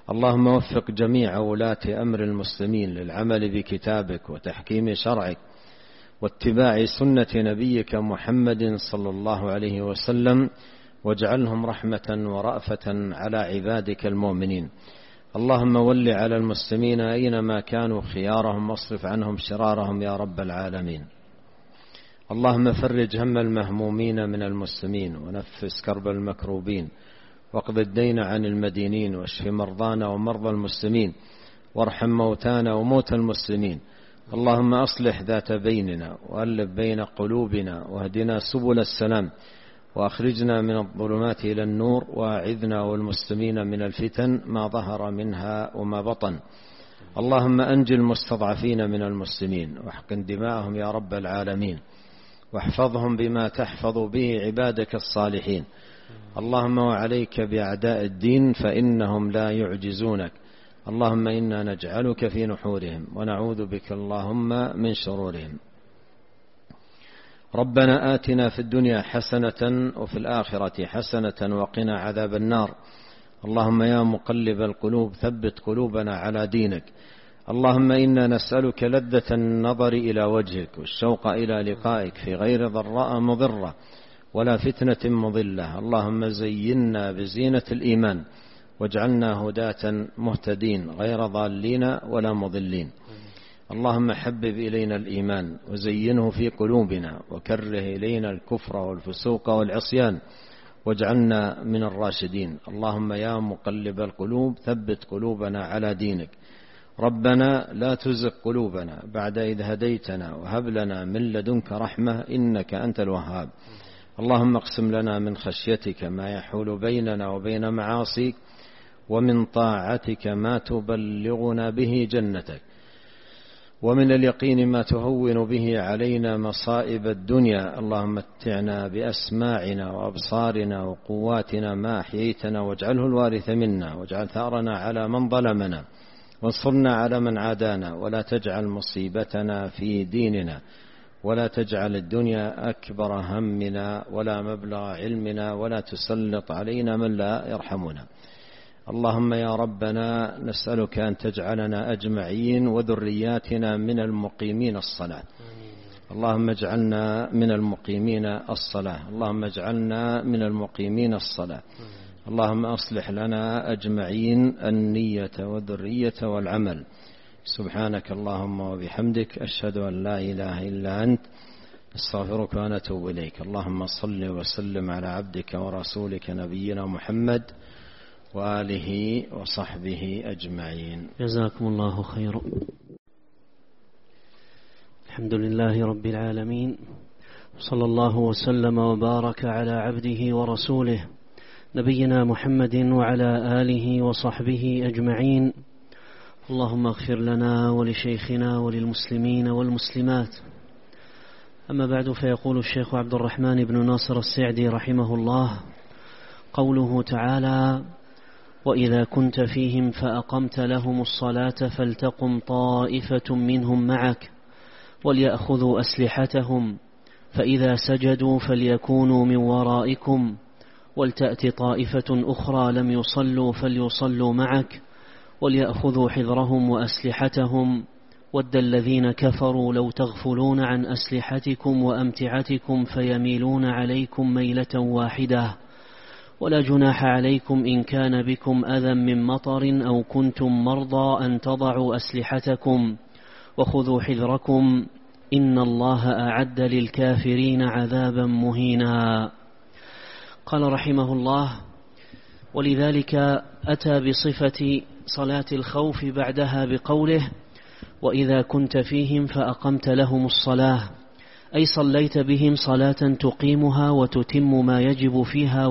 اللهم وفق جميع ولاة أمر المسلمين للعمل بكتابك وتحكيم شرعك واتباع سنة نبيك محمد صلى الله عليه وسلم، واجعلهم رحمة ورأفة على عبادك المؤمنين. اللهم ول على المسلمين أينما كانوا خيارهم، واصرف عنهم شرارهم يا رب العالمين. اللهم فرج هم المهمومين من المسلمين، ونفس كرب المكروبين، واقض الدين عن المدينين، واشف مرضانا ومرضى المسلمين، وارحم موتانا وموتى المسلمين. اللهم أصلح ذات بيننا، وألف بين قلوبنا، واهدنا سبل السلام، وأخرجنا من الظلمات إلى النور، وأعذنا والمسلمين من الفتن ما ظهر منها وما بطن. اللهم أنج المستضعفين من المسلمين، واحقن دماءهم يا رب العالمين، واحفظهم بما تحفظ به عبادك الصالحين. اللهم وعليك بأعداء الدين فإنهم لا يعجزونك. اللهم إنا نجعلك في نحورهم، ونعوذ بك اللهم من شرورهم. ربنا آتنا في الدنيا حسنة وفي الآخرة حسنة وقنا عذاب النار. اللهم يا مقلب القلوب ثبت قلوبنا على دينك. اللهم إنا نسألك لذة النظر إلى وجهك، والشوق إلى لقائك في غير ضراء مضرة ولا فتنة مضلة. اللهم زينا بزينة الإيمان، واجعلنا هداة مهتدين غير ضالين ولا مضلين. اللهم حبب إلينا الإيمان وزينه في قلوبنا، وكره إلينا الكفر والفسوق والعصيان، واجعلنا من الراشدين. اللهم يا مقلب القلوب ثبت قلوبنا على دينك. ربنا لا تزغ قلوبنا بعد إذ هديتنا، وهب لنا من لدنك رحمة إنك أنت الوهاب. اللهم اقسم لنا من خشيتك ما يحول بيننا وبين معاصيك، ومن طاعتك ما تبلغنا به جنتك، ومن اليقين ما تهون به علينا مصائب الدنيا. اللهم متعنا بأسماعنا وأبصارنا وقواتنا ما أحييتنا، واجعله الوارث منا، واجعل ثأرنا على من ظلمنا، وانصرنا على من عادانا، ولا تجعل مصيبتنا في ديننا، ولا تجعل الدنيا أكبر همنا ولا مبلغ علمنا، ولا تسلط علينا من لا يرحمنا. اللهم يا ربنا نسألك أن تجعلنا أجمعين وذرياتنا من المقيمين الصلاة. اللهم اجعلنا من المقيمين الصلاة. اللهم اجعلنا من المقيمين الصلاة. اللهم أصلح لنا أجمعين النية والذرية والعمل. سبحانك اللهم وبحمدك، أشهد أن لا إله إلا أنت، استغفرك ونتوب إليك. اللهم صل وسلم على عبدك ورسولك نبينا محمد وآله وصحبه أجمعين. جزاكم الله خيرا. الحمد لله رب العالمين، صلى الله وسلم وبارك على عبده ورسوله نبينا محمد وعلى آله وصحبه أجمعين. اللهم اغفر لنا ولشيخنا وللمسلمين والمسلمات. أما بعد، فيقول الشيخ عبد الرحمن بن ناصر السعدي رحمه الله: قوله تعالى: وإذا كنت فيهم فأقمت لهم الصلاة فلتقم طائفة منهم معك وليأخذوا أسلحتهم، فإذا سجدوا فليكونوا من ورائكم، ولتأت طائفة أخرى لم يصلوا فليصلوا معك وليأخذوا حذرهم وأسلحتهم، ود الذين كفروا لو تغفلون عن أسلحتكم وأمتعتكم فيميلون عليكم ميلة واحدة، ولا جناح عليكم إن كان بكم أذى من مطر أو كنتم مرضى أن تضعوا أسلحتكم، وخذوا حذركم إن الله أعد للكافرين عذابا مهينا. قال رحمه الله: ولذلك أتى بصفة صلاة الخوف بعدها بقوله: وإذا كنت فيهم فأقمت لهم الصلاة، أي صليت بهم صلاة تقيمها وتتم ما يجب فيها،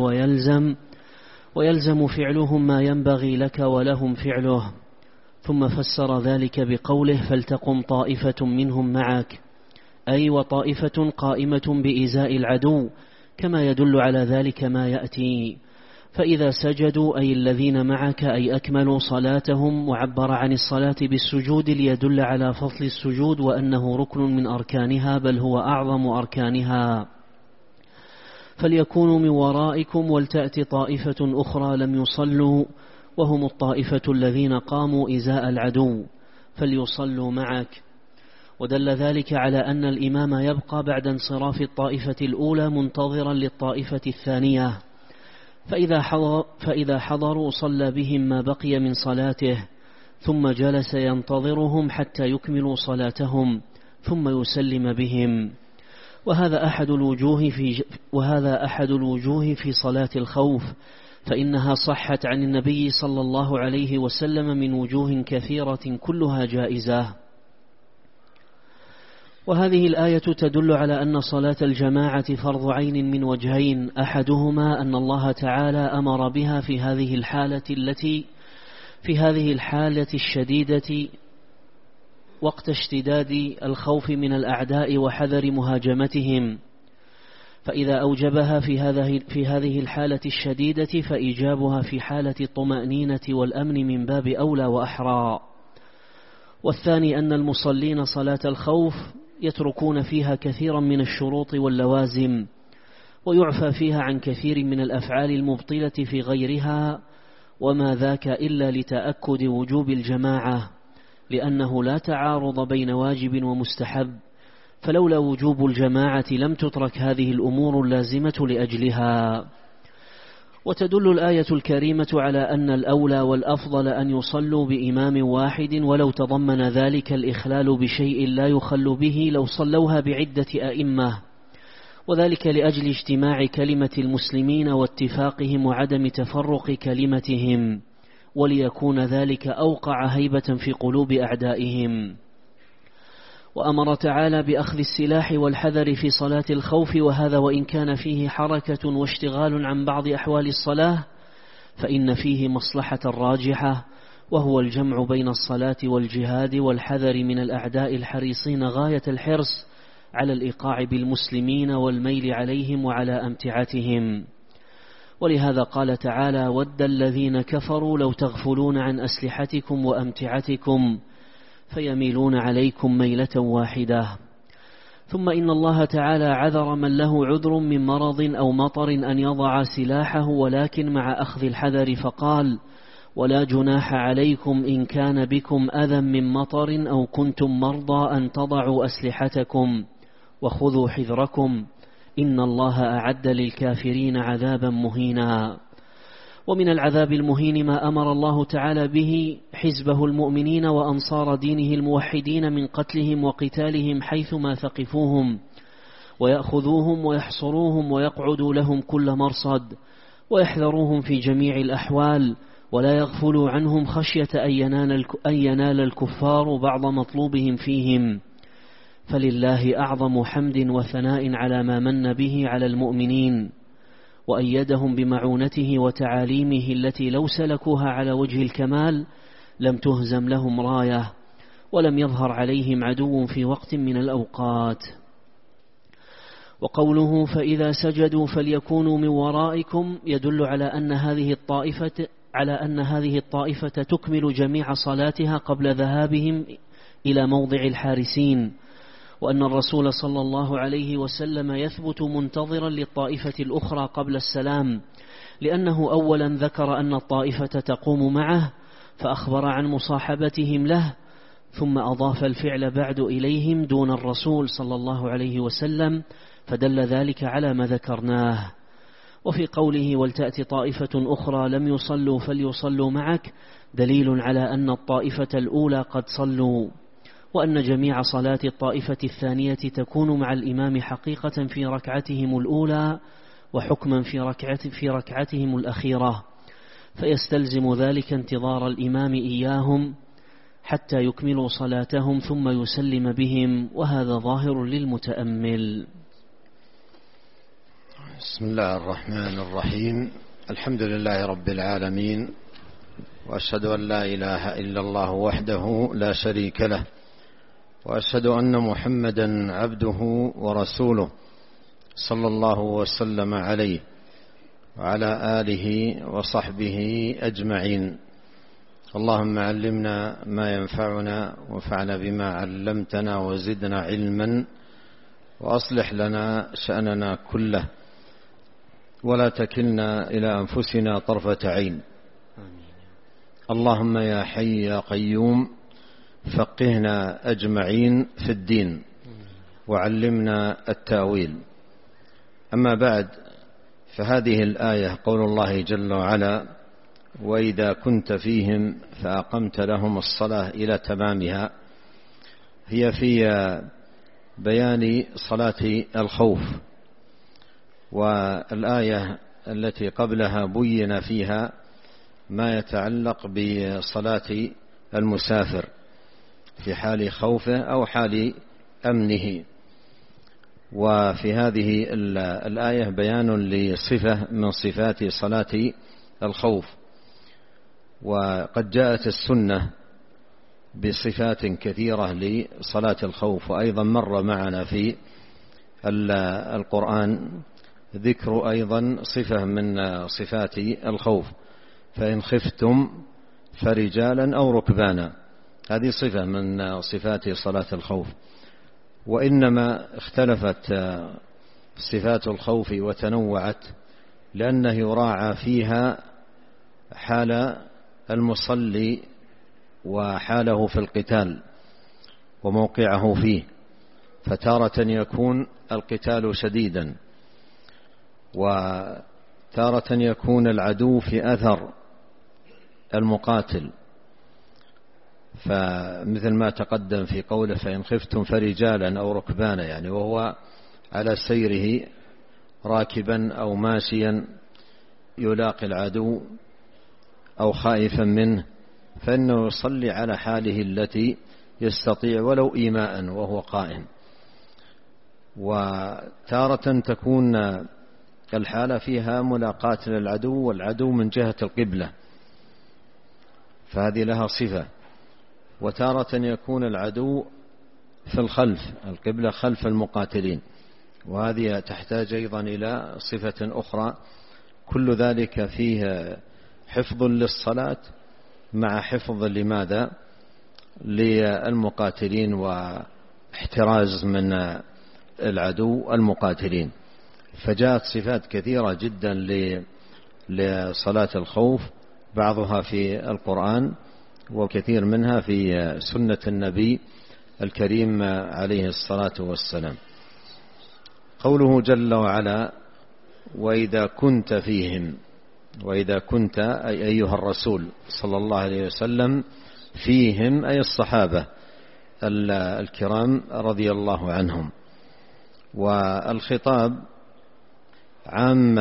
ويلزم فعلهم ما ينبغي لك ولهم فعله. ثم فسر ذلك بقوله: فلتقم طائفة منهم معك، أي وطائفة قائمة بإزاء العدو، كما يدل على ذلك ما يأتي. فإذا سجدوا أي الذين معك أي أكملوا صلاتهم، وعبر عن الصلاة بالسجود ليدل على فضل السجود وأنه ركن من أركانها، بل هو أعظم أركانها. فليكونوا من ورائكم ولتأتي طائفة أخرى لم يصلوا وهم الطائفة الذين قاموا إزاء العدو فليصلوا معك. ودل ذلك على أن الإمام يبقى بعد انصراف الطائفة الأولى منتظرا للطائفة الثانية، فإذا حضروا صلى بهم ما بقي من صلاته، ثم جلس ينتظرهم حتى يكملوا صلاتهم ثم يسلم بهم. وهذا أحد الوجوه في صلاة الخوف، فإنها صحت عن النبي صلى الله عليه وسلم من وجوه كثيرة كلها جائزة. وهذه الآية تدل على أن صلاة الجماعة فرض عين من وجهين: أحدهما أن الله تعالى أمر بها في هذه الحالة الشديدة وقت اشتداد الخوف من الأعداء وحذر مهاجمتهم، فإذا أوجبها في هذه الحالة الشديدة فإيجابها في حالة الطمأنينة والأمن من باب أولى وأحرى. والثاني أن المصلين صلاة الخوف يتركون فيها كثيرا من الشروط واللوازم، ويعفى فيها عن كثير من الأفعال المبطلة في غيرها، وما ذاك إلا لتأكد وجوب الجماعة، لأنه لا تعارض بين واجب ومستحب، فلولا وجوب الجماعة لم تترك هذه الأمور اللازمة لأجلها. وتدل الآية الكريمة على أن الأولى والأفضل أن يصلوا بإمام واحد، ولو تضمن ذلك الإخلال بشيء لا يخل به لو صلوها بعدة أئمة، وذلك لأجل اجتماع كلمة المسلمين واتفاقهم وعدم تفرق كلمتهم، وليكون ذلك أوقع هيبة في قلوب أعدائهم. وأمر تعالى بأخذ السلاح والحذر في صلاة الخوف، وهذا وإن كان فيه حركة واشتغال عن بعض أحوال الصلاة فإن فيه مصلحة راجحة، وهو الجمع بين الصلاة والجهاد والحذر من الأعداء الحريصين غاية الحرص على الإيقاع بالمسلمين والميل عليهم وعلى أمتعتهم. ولهذا قال تعالى: ود الذين كفروا لو تغفلون عن أسلحتكم وأمتعتكم فيميلون عليكم ميلة واحدة. ثم إن الله تعالى عذر من له عذر من مرض أو مطر أن يضع سلاحه، ولكن مع أخذ الحذر، فقال: ولا جناح عليكم إن كان بكم أذى من مطر أو كنتم مرضى أن تضعوا أسلحتكم وخذوا حذركم إن الله أعد للكافرين عذابا مهينا. ومن العذاب المهين ما أمر الله تعالى به حزبه المؤمنين وأنصار دينه الموحدين من قتلهم وقتالهم حيثما ثقفوهم، ويأخذوهم ويحصروهم ويقعدوا لهم كل مرصد، ويحذروهم في جميع الأحوال، ولا يغفلوا عنهم خشية أن ينال الكفار بعض مطلوبهم فيهم. فلله أعظم حمد وثناء على ما من به على المؤمنين، وأيدهم بمعونته وتعاليمه التي لو سلكوها على وجه الكمال لم تهزم لهم راية، ولم يظهر عليهم عدو في وقت من الأوقات. وقوله: فإذا سجدوا فليكونوا من ورائكم، يدل على أن هذه الطائفة تكمل جميع صلاتها قبل ذهابهم إلى موضع الحارسين، وأن الرسول صلى الله عليه وسلم يثبت منتظرا للطائفة الأخرى قبل السلام، لأنه أولا ذكر أن الطائفة تقوم معه فأخبر عن مصاحبتهم له، ثم أضاف الفعل بعد إليهم دون الرسول صلى الله عليه وسلم، فدل ذلك على ما ذكرناه. وفي قوله: ولتأتي طائفة أخرى لم يصلوا فليصلوا معك، دليل على أن الطائفة الأولى قد صلوا، وأن جميع صلاة الطائفة الثانية تكون مع الإمام حقيقة في ركعتهم الأولى، وحكما في ركعتهم الأخيرة، فيستلزم ذلك انتظار الإمام إياهم حتى يكملوا صلاتهم ثم يسلم بهم، وهذا ظاهر للمتأمل. بسم الله الرحمن الرحيم. الحمد لله رب العالمين، وأشهد أن لا إله إلا الله وحده لا شريك له، وأشهد أن محمدا عبده ورسوله صلى الله وسلم عليه وعلى آله وصحبه أجمعين. اللهم علمنا ما ينفعنا، وانفعنا بما علمتنا، وزدنا علما، وأصلح لنا شأننا كله، ولا تكلنا إلى أنفسنا طرفة عين. اللهم يا حي يا قيوم فقهنا أجمعين في الدين وعلمنا التأويل. أما بعد، فهذه الآية قول الله جل وعلا: وإذا كنت فيهم فأقمت لهم الصلاة إلى تمامها، هي في بيان صلاة الخوف. والآية التي قبلها بين فيها ما يتعلق بصلاة المسافر في حال خوفه أو حال أمنه. وفي هذه الآية بيان لصفة من صفات صلاة الخوف. وقد جاءت السنة بصفات كثيرة لصلاة الخوف، وأيضا مر معنا في القرآن ذكر أيضا صفة من صفات الخوف: فإن خفتم فرجالا أو ركبانا. هذه صفة من صفات صلاة الخوف. وإنما اختلفت صفات الخوف وتنوعت لأنه يراعى فيها حال المصلي وحاله في القتال وموقعه فيه، فتارة يكون القتال شديدا، وتارة يكون العدو في أثر المقاتل، فمثل ما تقدم في قوله: فإن خفتم فرجالا أو ركبانا، يعني وهو على سيره راكبا أو ماشيا يلاقي العدو أو خائفا منه، فإنه يصلي على حاله التي يستطيع ولو إيماء وهو قائم. وتارة تكون الحالة فيها ملاقاة للعدو، والعدو من جهة القبلة، فهذه لها صفة. وتارة يكون العدو في الخلف، القبلة خلف المقاتلين، وهذه تحتاج أيضا إلى صفة أخرى. كل ذلك فيه حفظ للصلاة مع حفظ لماذا؟ للمقاتلين واحتراز من العدو المقاتلين. فجاءت صفات كثيرة جدا لصلاة الخوف، بعضها في القرآن وكثير منها في سنة النبي الكريم عليه الصلاة والسلام. قوله جل وعلا: وإذا كنت فيهم، وإذا كنت أي أيها الرسول صلى الله عليه وسلم فيهم، أي الصحابة الكرام رضي الله عنهم. والخطاب عام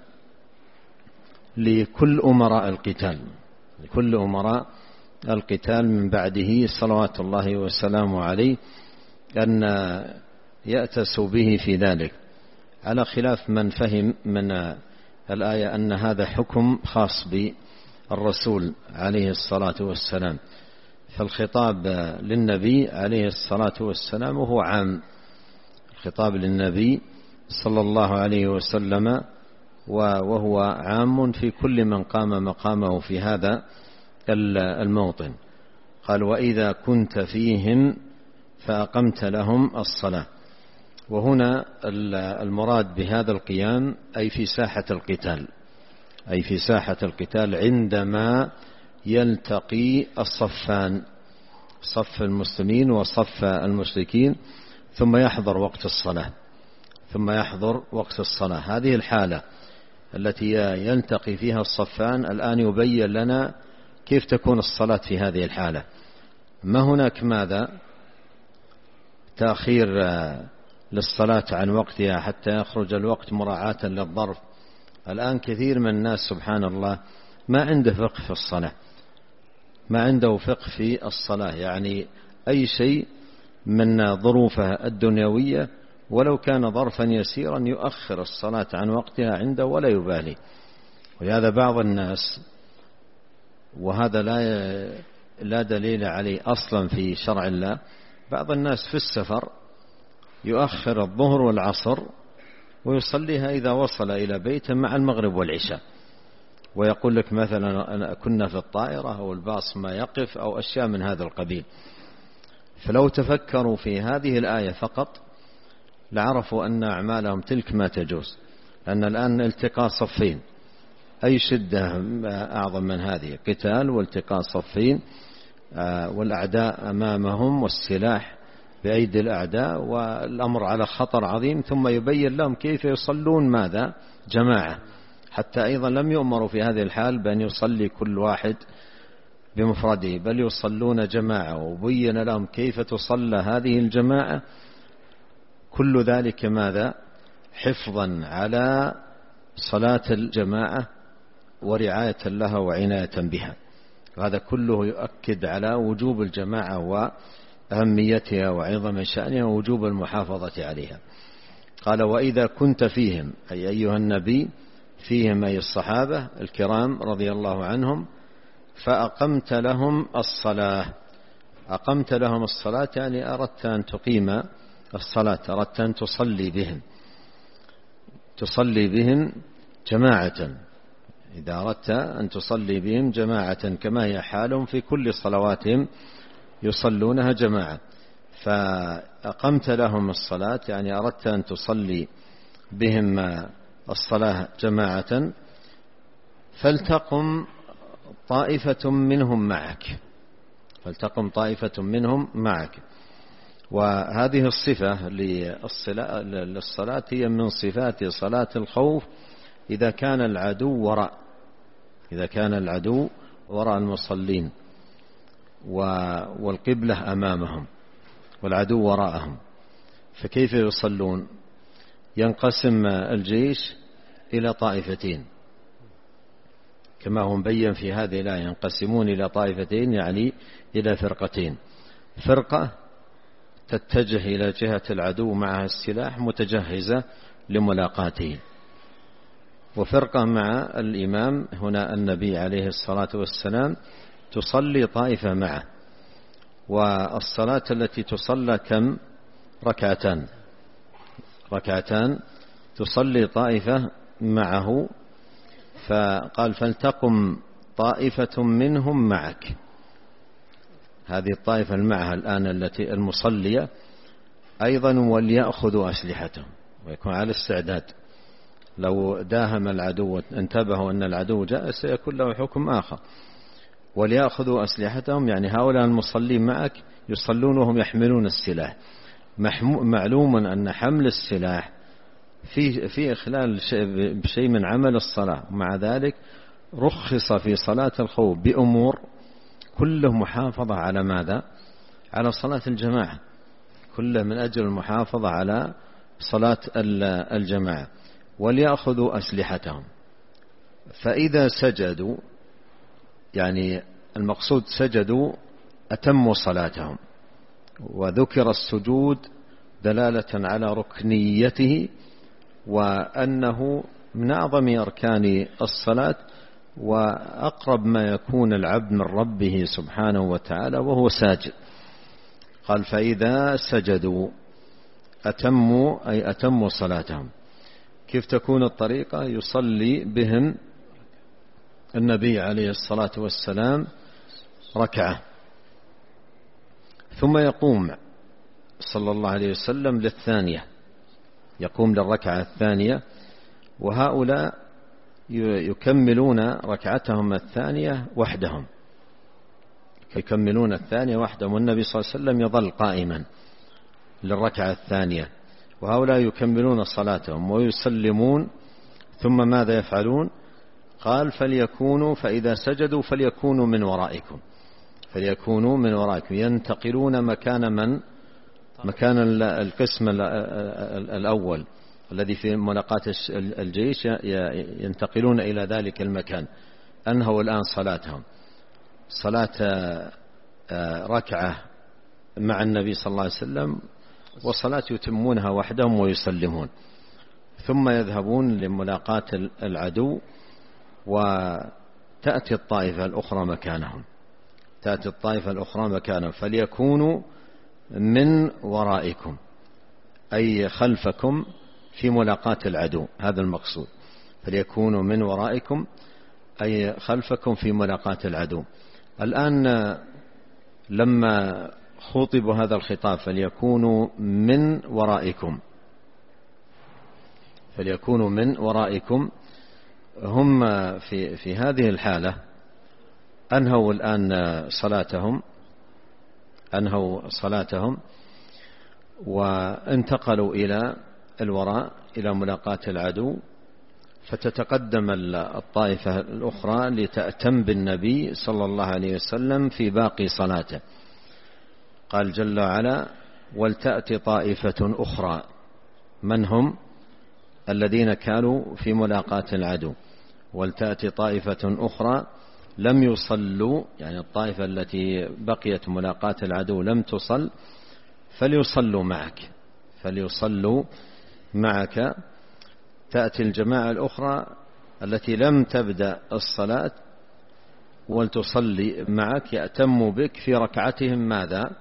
لكل أمراء القتال، لكل أمراء القتال من بعده صلوات الله وسلامه عليه، أن يأتسوا به في ذلك، على خلاف من فهم من الآية أن هذا حكم خاص بالرسول عليه الصلاة والسلام. فالخطاب للنبي عليه الصلاة والسلام وهو عام، الخطاب للنبي صلى الله عليه وسلم وهو عام في كل من قام مقامه في هذا الموطن. قال: وإذا كنت فيهم فأقمت لهم الصلاة. وهنا المراد بهذا القيام أي في ساحة القتال، أي في ساحة القتال عندما يلتقي الصفان، صف المسلمين وصف المشركين، ثم يحضر وقت الصلاة، ثم يحضر وقت الصلاة. هذه الحالة التي يلتقي فيها الصفان الآن يبين لنا كيف تكون الصلاة في هذه الحالة. ما هناك ماذا؟ تأخير للصلاة عن وقتها حتى يخرج الوقت مراعاة للظرف. الآن كثير من الناس سبحان الله ما عنده فقه في الصلاة، ما عنده فقه في الصلاة، يعني أي شيء من ظروفه الدنيوية ولو كان ظرفا يسيرا يؤخر الصلاة عن وقتها عنده ولا يبالي. ولهذا بعض الناس، وهذا لا دليل عليه أصلا في شرع الله، بعض الناس في السفر يؤخر الظهر والعصر ويصليها إذا وصل إلى بيته مع المغرب والعشاء، ويقول لك مثلا كنا في الطائرة أو الباص ما يقف أو أشياء من هذا القبيل. فلو تفكروا في هذه الآية فقط لعرفوا أن أعمالهم تلك ما تجوز، لأن الآن التقاء صفين، أي شدة أعظم من هذه؟ قتال والتقاء صفين والأعداء أمامهم والسلاح بأيدي الأعداء والأمر على خطر عظيم، ثم يبين لهم كيف يصلون ماذا؟ جماعة. حتى أيضا لم يؤمروا في هذه الحال بأن يصلي كل واحد بمفرده، بل يصلون جماعة، وبين لهم كيف تصلى هذه الجماعة. كل ذلك ماذا؟ حفظا على صلاة الجماعة ورعاية لها وعناية بها. هذا كله يؤكد على وجوب الجماعة وأهميتها وعظم شأنها ووجوب المحافظة عليها. قال: وإذا كنت فيهم، أي أيها النبي، فيهم أي الصحابة الكرام رضي الله عنهم، فأقمت لهم الصلاة. أقمت لهم الصلاة يعني أردت أن تقيم الصلاة، أردت أن تصلي بهم جماعة. إذا أردت أن تصلي بهم جماعة كما هي حالهم في كل صلواتهم يصلونها جماعة، فأقمت لهم الصلاة يعني أردت أن تصلي بهم الصلاة جماعة، فلتقم طائفة منهم معك. فلتقم طائفة منهم معك. وهذه الصفة للصلاة هي من صفات صلاة الخوف إذا كان العدو وراء المصلين والقبلة أمامهم والعدو وراءهم، فكيف يصلون؟ ينقسم الجيش إلى طائفتين كما هو مبين في هذه الآية، ينقسمون إلى طائفتين يعني إلى فرقتين. فرقة تتجه إلى جهة العدو معها السلاح متجهزة لملاقاته، وفرقة مع الإمام هنا النبي عليه الصلاة والسلام تصلي طائفة معه. والصلاة التي تصلى كم؟ ركعتان تصلي طائفة معه. فقال: فلتقم طائفة منهم معك. هذه الطائفة معها الآن التي المصلية أيضا وليأخذوا أسلحتهم ويكون على استعداد. لو داهم العدو انتبهوا أن العدو جاء سيكون له حكم آخر. وليأخذوا أسلحتهم يعني هؤلاء المصلين معك يصلون وهم يحملون السلاح. معلوم أن حمل السلاح في إخلال بشيء من عمل الصلاة. مع ذلك رخص في صلاة الخوف بأمور كله محافظة على ماذا؟ على صلاة الجماعة، كله من أجل المحافظة على صلاة الجماعة. وليأخذوا أسلحتهم، فإذا سجدوا يعني المقصود سجدوا أتموا صلاتهم. وذكر السجود دلالة على ركنيته وأنه من أعظم أركان الصلاة وأقرب ما يكون العبد من ربه سبحانه وتعالى وهو ساجد. قال: فإذا سجدوا أتموا صلاتهم. كيف تكون الطريقة؟ يصلي بهم النبي عليه الصلاة والسلام ركعة، ثم يقوم صلى الله عليه وسلم للثانية، يقوم للركعة الثانية، وهؤلاء يكملون ركعتهم الثانية وحدهم، يكملون الثانية وحدهم، والنبي صلى الله عليه وسلم يظل قائما للركعة الثانية، وهؤلاء يكملون صلاتهم ويسلمون. ثم ماذا يفعلون؟ قال: فإذا سجدوا فليكونوا من ورائكم. ينتقلون مكان من؟ مكان القسم الأول الذي في ملاقاة الجيش، ينتقلون إلى ذلك المكان. أنهوا الآن صلاتهم، صلاة ركعة مع النبي صلى الله عليه وسلم، وصلاة يتمونها وحدهم ويسلمون، ثم يذهبون لملاقاة العدو، وتأتي الطائفة الأخرى مكانهم. فليكونوا من ورائكم أي خلفكم في ملاقاة العدو، هذا المقصود. فليكونوا من ورائكم أي خلفكم في ملاقاة العدو. الآن لما خطبوا هذا الخطاب فليكونوا من ورائكم، هم في هذه الحالة أنهوا الآن صلاتهم وانتقلوا إلى الوراء إلى ملاقاة العدو، فتتقدم الطائفة الأخرى لتأتم بالنبي صلى الله عليه وسلم في باقي صلاته. قال جل وعلا: ولتأتي طائفة أخرى. من هم؟ الذين كانوا في ملاقاة العدو. ولتأتي طائفة أخرى لم يصلوا، يعني الطائفة التي بقيت ملاقاة العدو لم تصل، فليصلوا معك. تأتي الجماعة الأخرى التي لم تبدأ الصلاة ولتصلي معك، يأتموا بك في ركعتهم. ماذا؟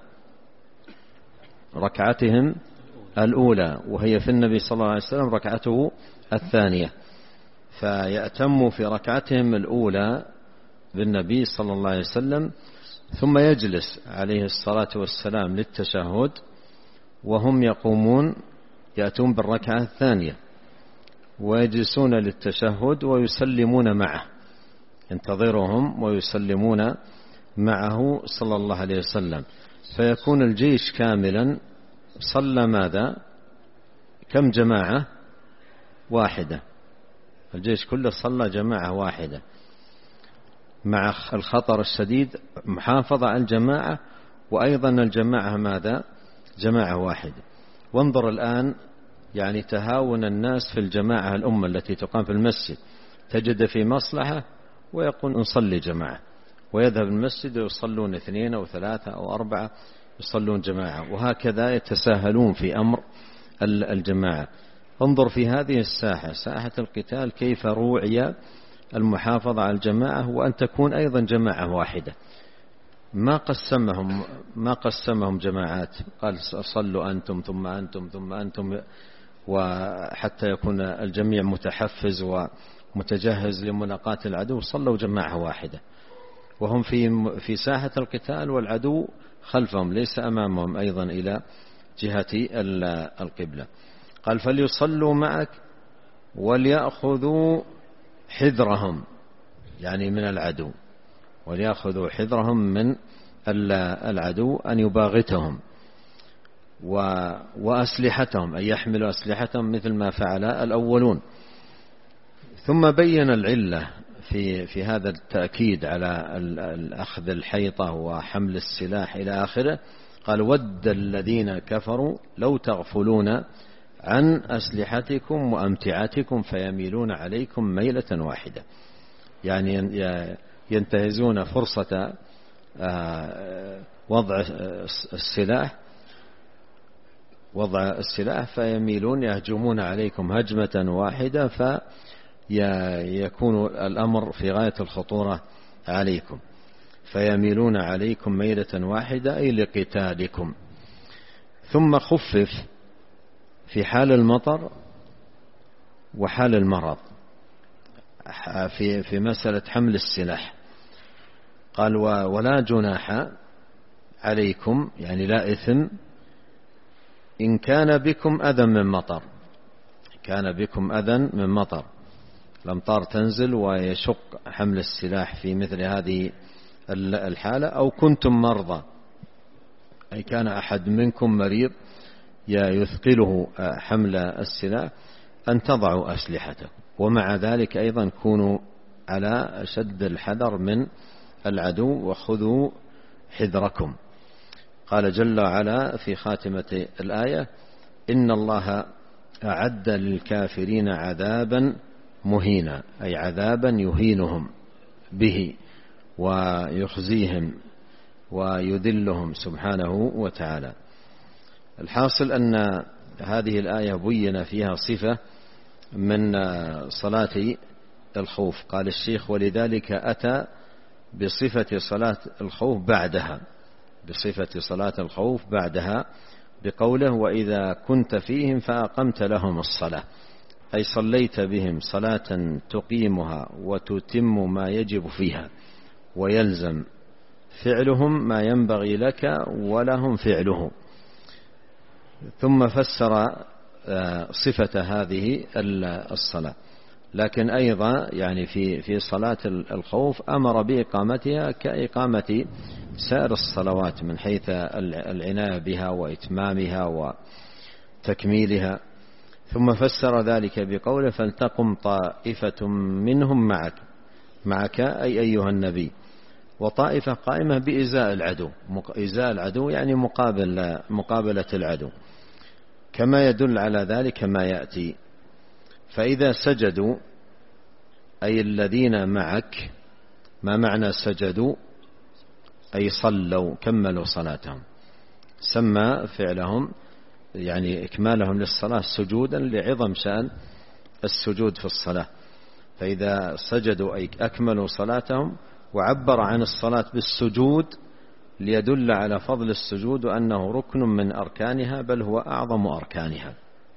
ركعتهم الأولى، وهي في النبي صلى الله عليه وسلم ركعته الثانية، فيأتموا في ركعتهم الأولى بالنبي صلى الله عليه وسلم، ثم يجلس عليه الصلاة والسلام للتشهد، وهم يقومون يأتون بالركعة الثانية ويجلسون للتشهد ويسلمون معه، ينتظرهم ويسلمون معه صلى الله عليه وسلم. فيكون الجيش كاملا صلى ماذا؟ كم جماعة؟ واحدة. الجيش كله صلى جماعة واحدة، مع الخطر الشديد محافظة على الجماعة، وأيضا الجماعة ماذا؟ جماعة واحدة. وانظر الآن يعني تهاون الناس في الجماعة الأمة التي تقام في المسجد، تجد في مصلحة ويقول نصلي جماعة، ويذهب المسجد ويصلون 2 أو 3 أو 4 يصلون جماعة، وهكذا يتساهلون في أمر الجماعة. انظر في هذه الساحة، ساحة القتال، كيف روعي المحافظة على الجماعة، وأن تكون أيضا جماعة واحدة. ما قسمهم جماعات، قال صلوا أنتم ثم أنتم ثم أنتم، وحتى يكون الجميع متحفز ومتجهز لملاقاة العدو. صلوا جماعة واحدة وهم في ساحة القتال، والعدو خلفهم ليس أمامهم أيضا إلى جهة القبلة. قال: فليصلوا معك وليأخذوا حذرهم، يعني من العدو، وليأخذوا حذرهم من العدو أن يباغتهم، وأسلحتهم، أن يحملوا أسلحتهم مثل ما فعل الأولون. ثم بين العلة في هذا التأكيد على أخذ الحيطة وحمل السلاح إلى آخره. قال: ود الذين كفروا لو تغفلون عن أسلحتكم وأمتعتكم فيميلون عليكم ميلة واحدة، يعني ينتهزون فرصة وضع السلاح فيميلون يهجمون عليكم هجمة واحدة، فيكون الأمر في غاية الخطورة عليكم، فيميلون عليكم ميلة واحدة أي لقتالكم. ثم خفف في حال المطر وحال المرض في مسألة حمل السلاح. قال: ولا جناح عليكم، يعني لا إثم، إن كان بكم أذى من مطر. كان بكم أذى من مطر، الأمطار تنزل ويشق حمل السلاح في مثل هذه الحالة، أو كنتم مرضى، أي كان أحد منكم مريض يثقله حمل السلاح، أن تضعوا أسلحته. ومع ذلك أيضا كونوا على أشد الحذر من العدو وخذوا حذركم. قال جل وعلا في خاتمة الآية: إن الله أعد للكافرين عذابا مهينا، أي عذابا يهينهم به ويخزيهم ويذلهم سبحانه وتعالى. الحاصل أن هذه الآية بين فيها صفة من صلاة الخوف. قال الشيخ: ولذلك أتى بصفة صلاة الخوف بعدها، بصفة صلاة الخوف بعدها بقوله: وإذا كنت فيهم فأقمت لهم الصلاة، أي صليت بهم صلاة تقيمها وتتم ما يجب فيها ويلزم فعلهم ما ينبغي لك ولهم فعله. ثم فسر صفة هذه الصلاة. لكن أيضا يعني في صلاة الخوف أمر بإقامتها كإقامة سائر الصلوات من حيث العناية بها وإتمامها وتكميلها. ثم فسر ذلك بقوله فلتقم طائفة منهم معك أي أيها النبي، وطائفة قائمة بإزاء العدو، إزاء العدو يعني مقابلة العدو، كما يدل على ذلك ما يأتي. فإذا سجدوا أي الذين معك، ما معنى سجدوا؟ أي صلوا كملوا صلاتهم، سمى فعلهم يعني إكمالهم للصلاة سجودا لعظم شأن السجود في الصلاة. فإذا سجدوا أي أكملوا صلاتهم، وعبر عن الصلاة بالسجود ليدل على فضل السجود وأنه ركن من أركانها، بل هو أعظم أركانها.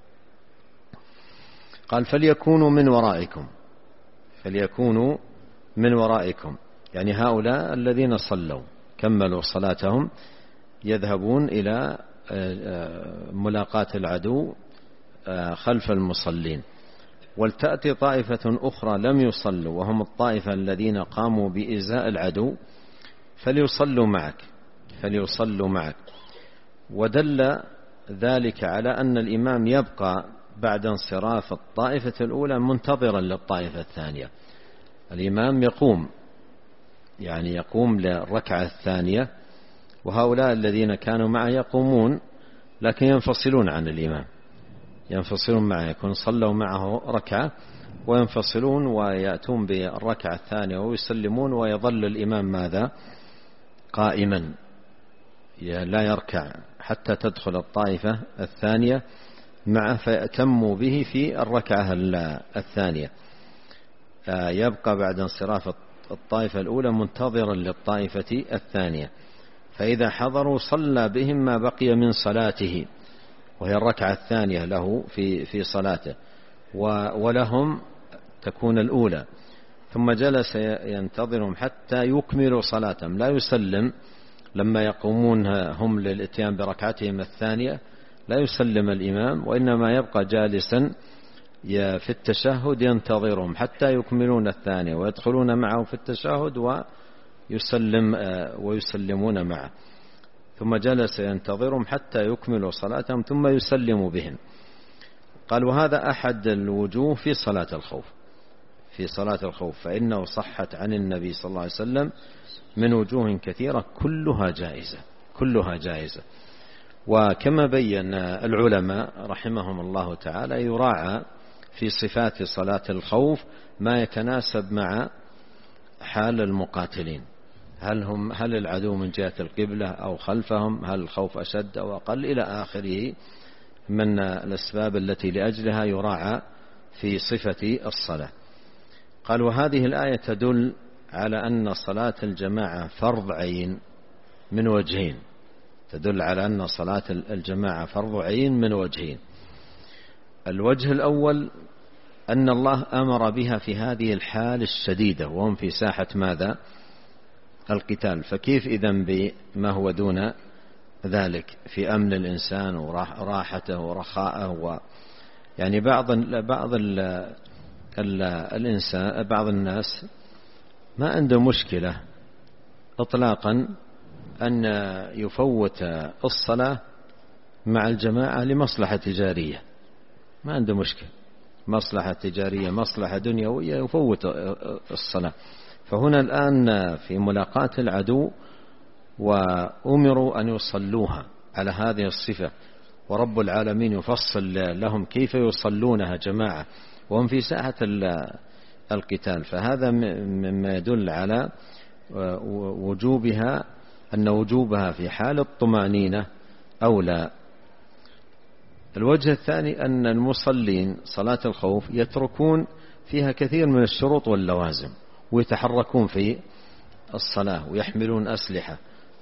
قال فليكونوا من ورائكم، فليكونوا من ورائكم يعني هؤلاء الذين صلوا كملوا صلاتهم يذهبون إلى ملاقاة العدو خلف المصلين. ولتأتي طائفة أخرى لم يصلوا وهم الطائفة الذين قاموا بإزاء العدو فليصلوا معك. ودل ذلك على أن الإمام يبقى بعد انصراف الطائفة الأولى منتظرا للطائفة الثانية. الإمام يقوم للركعة الثانية، وهؤلاء الذين كانوا معه يقومون لكن ينفصلون عن الإمام، ينفصلون معه، يكون صلوا معه ركعة وينفصلون ويأتون بالركعة الثانية ويسلمون، ويظل الإمام ماذا؟ قائما لا يركع حتى تدخل الطائفة الثانية معه فيأتموا به في الركعة الثانية. يبقى بعد انصراف الطائفة الأولى منتظرا للطائفة الثانية، فإذا حضروا صلى بهم ما بقي من صلاته وهي الركعة الثانية له في صلاته، ولهم تكون الأولى، ثم جلس ينتظرهم حتى يكملوا صلاتهم. لا يسلم لما يقومون هم للإتيان بركعتهم الثانية، لا يسلم الإمام، وإنما يبقى جالسا في التشهد ينتظرهم حتى يكملون الثانية ويدخلون معه في التشهد ويسلمون معه، ثم جلس ينتظرهم حتى يكملوا صلاتهم ثم يسلم بهم. قال وهذا أحد الوجوه في صلاة الخوف، فإنه صحت عن النبي صلى الله عليه وسلم من وجوه كثيرة كلها جائزة. وكما بين العلماء رحمهم الله تعالى يراعى في صفات صلاة الخوف ما يتناسب مع حال المقاتلين، هل العدو من جهة القبلة أو خلفهم، هل الخوف أشد أو أقل إلى آخره من الأسباب التي لأجلها يراعى في صفة الصلاة. قال وهذه الآية تدل على أن صلاة الجماعة فرض عين من وجهين، تدل على أن صلاة الجماعة فرض عين من وجهين. الوجه الأول أن الله أمر بها في هذه الحال الشديدة وهم في ساحة ماذا؟ القتال، فكيف إذن بما هو دون ذلك في أمن الإنسان وراحته ورخاءه يعني بعض الناس ما عنده مشكلة إطلاقا أن يفوت الصلاة مع الجماعة لمصلحة تجارية، ما عنده مشكلة، مصلحة تجارية مصلحة دنيوية يفوت الصلاة. فهنا الآن في ملاقاة العدو وأمروا أن يصلوها على هذه الصفة، ورب العالمين يفصل لهم كيف يصلونها جماعة وهم في ساحة القتال، فهذا مما يدل على وجوبها، أن وجوبها في حال الطمأنينة أولى. الوجه الثاني أن المصلين صلاة الخوف يتركون فيها كثير من الشروط واللوازم ويتحركون في الصلاة ويحملون أسلحة،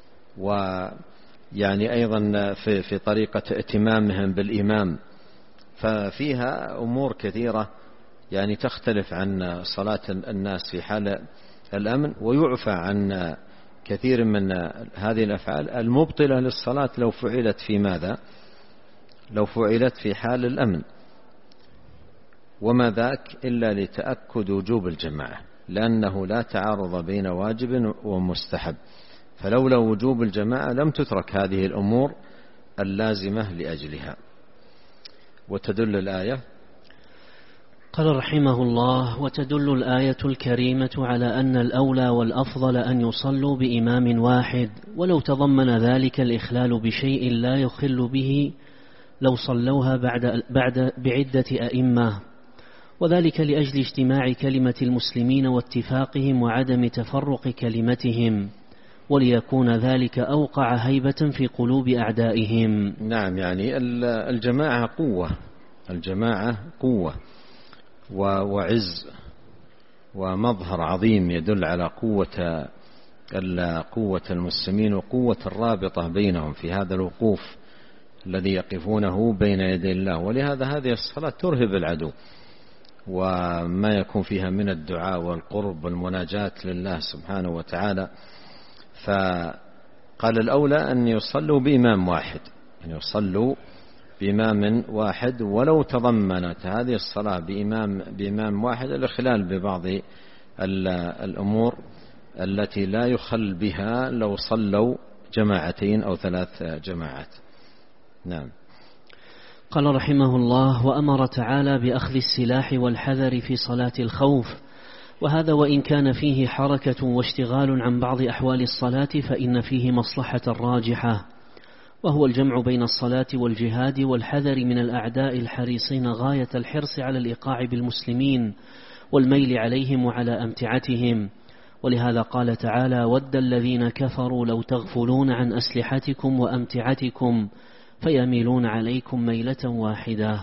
ويعني أيضا في طريقة ائتمامهم بالإمام، ففيها أمور كثيرة يعني تختلف عن صلاة الناس في حال الأمن، ويعفى عن كثير من هذه الأفعال المبطلة للصلاة لو فعلت في ماذا؟ لو فعلت في حال الأمن. وما ذاك إلا لتأكد وجوب الجماعة، لأنه لا تعارض بين واجب ومستحب، فلولا وجوب الجماعة لم تترك هذه الأمور اللازمة لأجلها. وتدل الآية. قال رحمه الله: وتدل الآية الكريمة على أن الأولى والأفضل أن يصلوا بإمام واحد، ولو تضمن ذلك الإخلال بشيء لا يخل به لو صلوها بعدة أئمة، وذلك لأجل اجتماع كلمة المسلمين واتفاقهم وعدم تفرق كلمتهم، وليكون ذلك أوقع هيبة في قلوب أعدائهم. نعم، يعني الجماعة قوة، الجماعة قوة وعز ومظهر عظيم يدل على قوة المسلمين وقوة الرابطة بينهم في هذا الوقوف الذي يقفونه بين يدي الله. ولهذا هذه الصلاة ترهب العدو، وما يكون فيها من الدعاء والقرب والمناجاة لله سبحانه وتعالى. فقال الأولى أن يصلوا بإمام واحد، أن يصلوا بإمام واحد، ولو تضمنت هذه الصلاة بإمام واحد الإخلال ببعض الأمور التي لا يخل بها لو صلوا جماعتين أو 3 جماعات. نعم. قال رحمه الله: وأمر تعالى بأخذ السلاح والحذر في صلاة الخوف، وهذا وإن كان فيه حركة واشتغال عن بعض أحوال الصلاة فإن فيه مصلحة راجحة، وهو الجمع بين الصلاة والجهاد والحذر من الأعداء الحريصين غاية الحرص على الإيقاع بالمسلمين والميل عليهم وعلى أمتعتهم. ولهذا قال تعالى: ود الذين كفروا لو تغفلون عن أسلحتكم وأمتعتكم فيميلون عليكم ميلة واحدة.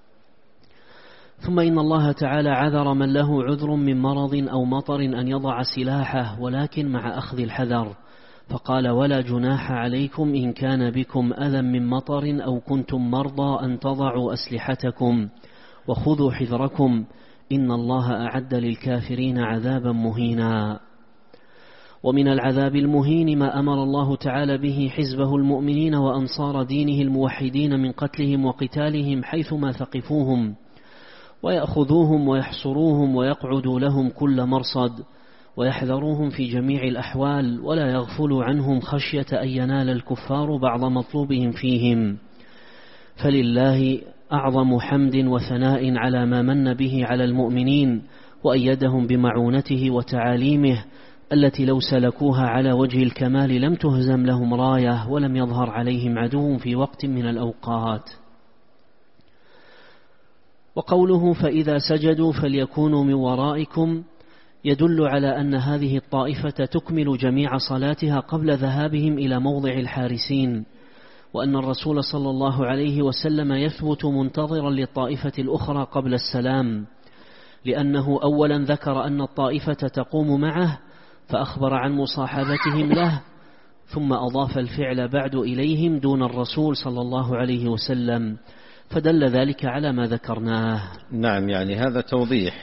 ثم إن الله تعالى عذر من له عذر من مرض أو مطر أن يضع سلاحه، ولكن مع أخذ الحذر، فقال: ولا جناح عليكم إن كان بكم أذى من مطر أو كنتم مرضى أن تضعوا أسلحتكم وخذوا حذركم إن الله أعد للكافرين عذابا مهينا. ومن العذاب المهين ما أمر الله تعالى به حزبه المؤمنين وأنصار دينه الموحدين من قتلهم وقتالهم حيثما ثقفوهم، ويأخذوهم ويحصروهم ويقعدوا لهم كل مرصد، ويحذروهم في جميع الأحوال، ولا يغفلوا عنهم خشية أن ينال الكفار بعض مطلوبهم فيهم. فلله أعظم حمد وثناء على ما من به على المؤمنين وأيدهم بمعونته وتعاليمه التي لو سلكوها على وجه الكمال لم تهزم لهم راية ولم يظهر عليهم عدو في وقت من الأوقات. وقوله: فإذا سجدوا فليكونوا من ورائكم، يدل على أن هذه الطائفة تكمل جميع صلاتها قبل ذهابهم إلى موضع الحارسين، وأن الرسول صلى الله عليه وسلم يثبت منتظرا للطائفة الأخرى قبل السلام، لأنه أولا ذكر أن الطائفة تقوم معه فأخبر عن مصاحبتهم له، ثم أضاف الفعل بعد إليهم دون الرسول صلى الله عليه وسلم، فدل ذلك على ما ذكرناه. نعم، يعني هذا توضيح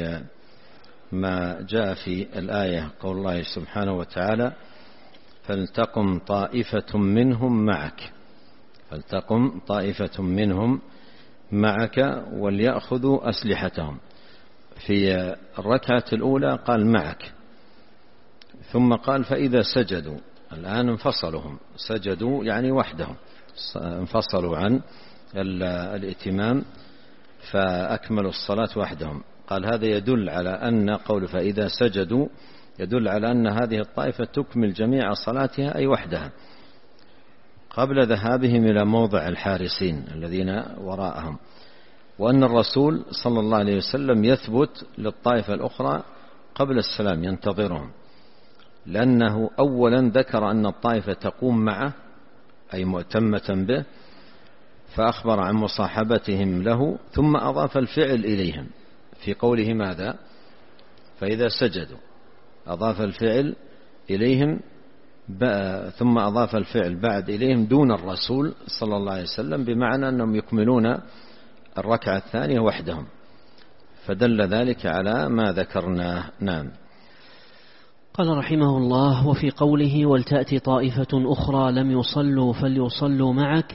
لما جاء في الآية، قول الله سبحانه وتعالى: فلتقم طائفة منهم معك، فلتقم طائفة منهم معك وليأخذوا أسلحتهم. في الركعة الأولى قال معك، ثم قال فإذا سجدوا. الآن انفصلهم، سجدوا يعني وحدهم، انفصلوا عن الائتمام فأكملوا الصلاة وحدهم. قال هذا يدل على أن قول فإذا سجدوا يدل على أن هذه الطائفة تكمل جميع صلاتها أي وحدها قبل ذهابهم إلى موضع الحارسين الذين وراءهم، وأن الرسول صلى الله عليه وسلم يثبت للطائفة الأخرى قبل السلام ينتظرهم، لأنه أولا ذكر أن الطائفة تقوم معه أي مؤتمة به، فأخبر عن مصاحبتهم له، ثم أضاف الفعل إليهم في قوله ماذا؟ فإذا سجدوا، أضاف الفعل إليهم ثم أضاف الفعل بعد إليهم دون الرسول صلى الله عليه وسلم، بمعنى أنهم يكملون الركعة الثانية وحدهم، فدل ذلك على ما ذكرناه. نعم. قال رحمه الله: وفي قوله ولتأتي طائفة أخرى لم يصلوا فليصلوا معك،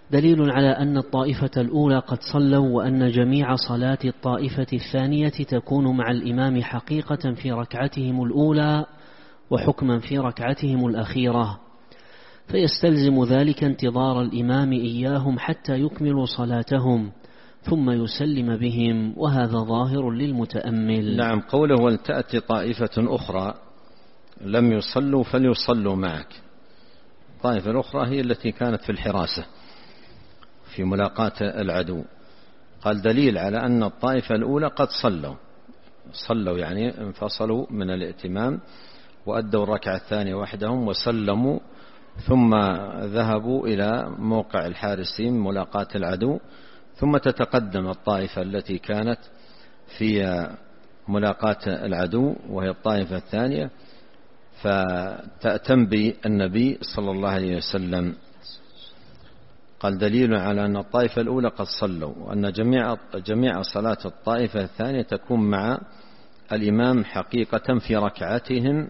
دليل على أن الطائفة الأولى قد صلوا، وأن جميع صلاة الطائفة الثانية تكون مع الإمام حقيقة في ركعتهم الأولى وحكما في ركعتهم الأخيرة، فيستلزم ذلك انتظار الإمام إياهم حتى يكملوا صلاتهم ثم يسلم بهم، وهذا ظاهر للمتأمل. نعم، قوله ولتأتي طائفة أخرى لم يصلوا فليصلوا معك. الطائفة الأخرى هي التي كانت في الحراسة في ملاقاة العدو. قال دليل على أن الطائفة الأولى قد صلوا يعني انفصلوا من الائتمام وأدوا الركعة الثانية وحدهم وسلموا، ثم ذهبوا إلى موقع الحارسين ملاقاة العدو، ثم تتقدم الطائفة التي كانت في ملاقاة العدو وهي الطائفة الثانية فتأتم بالنبي صلى الله عليه وسلم. قال دليل على أن الطائفة الأولى قد صلوا، وأن جميع صلاة الطائفة الثانية تكون مع الإمام حقيقة في ركعتهم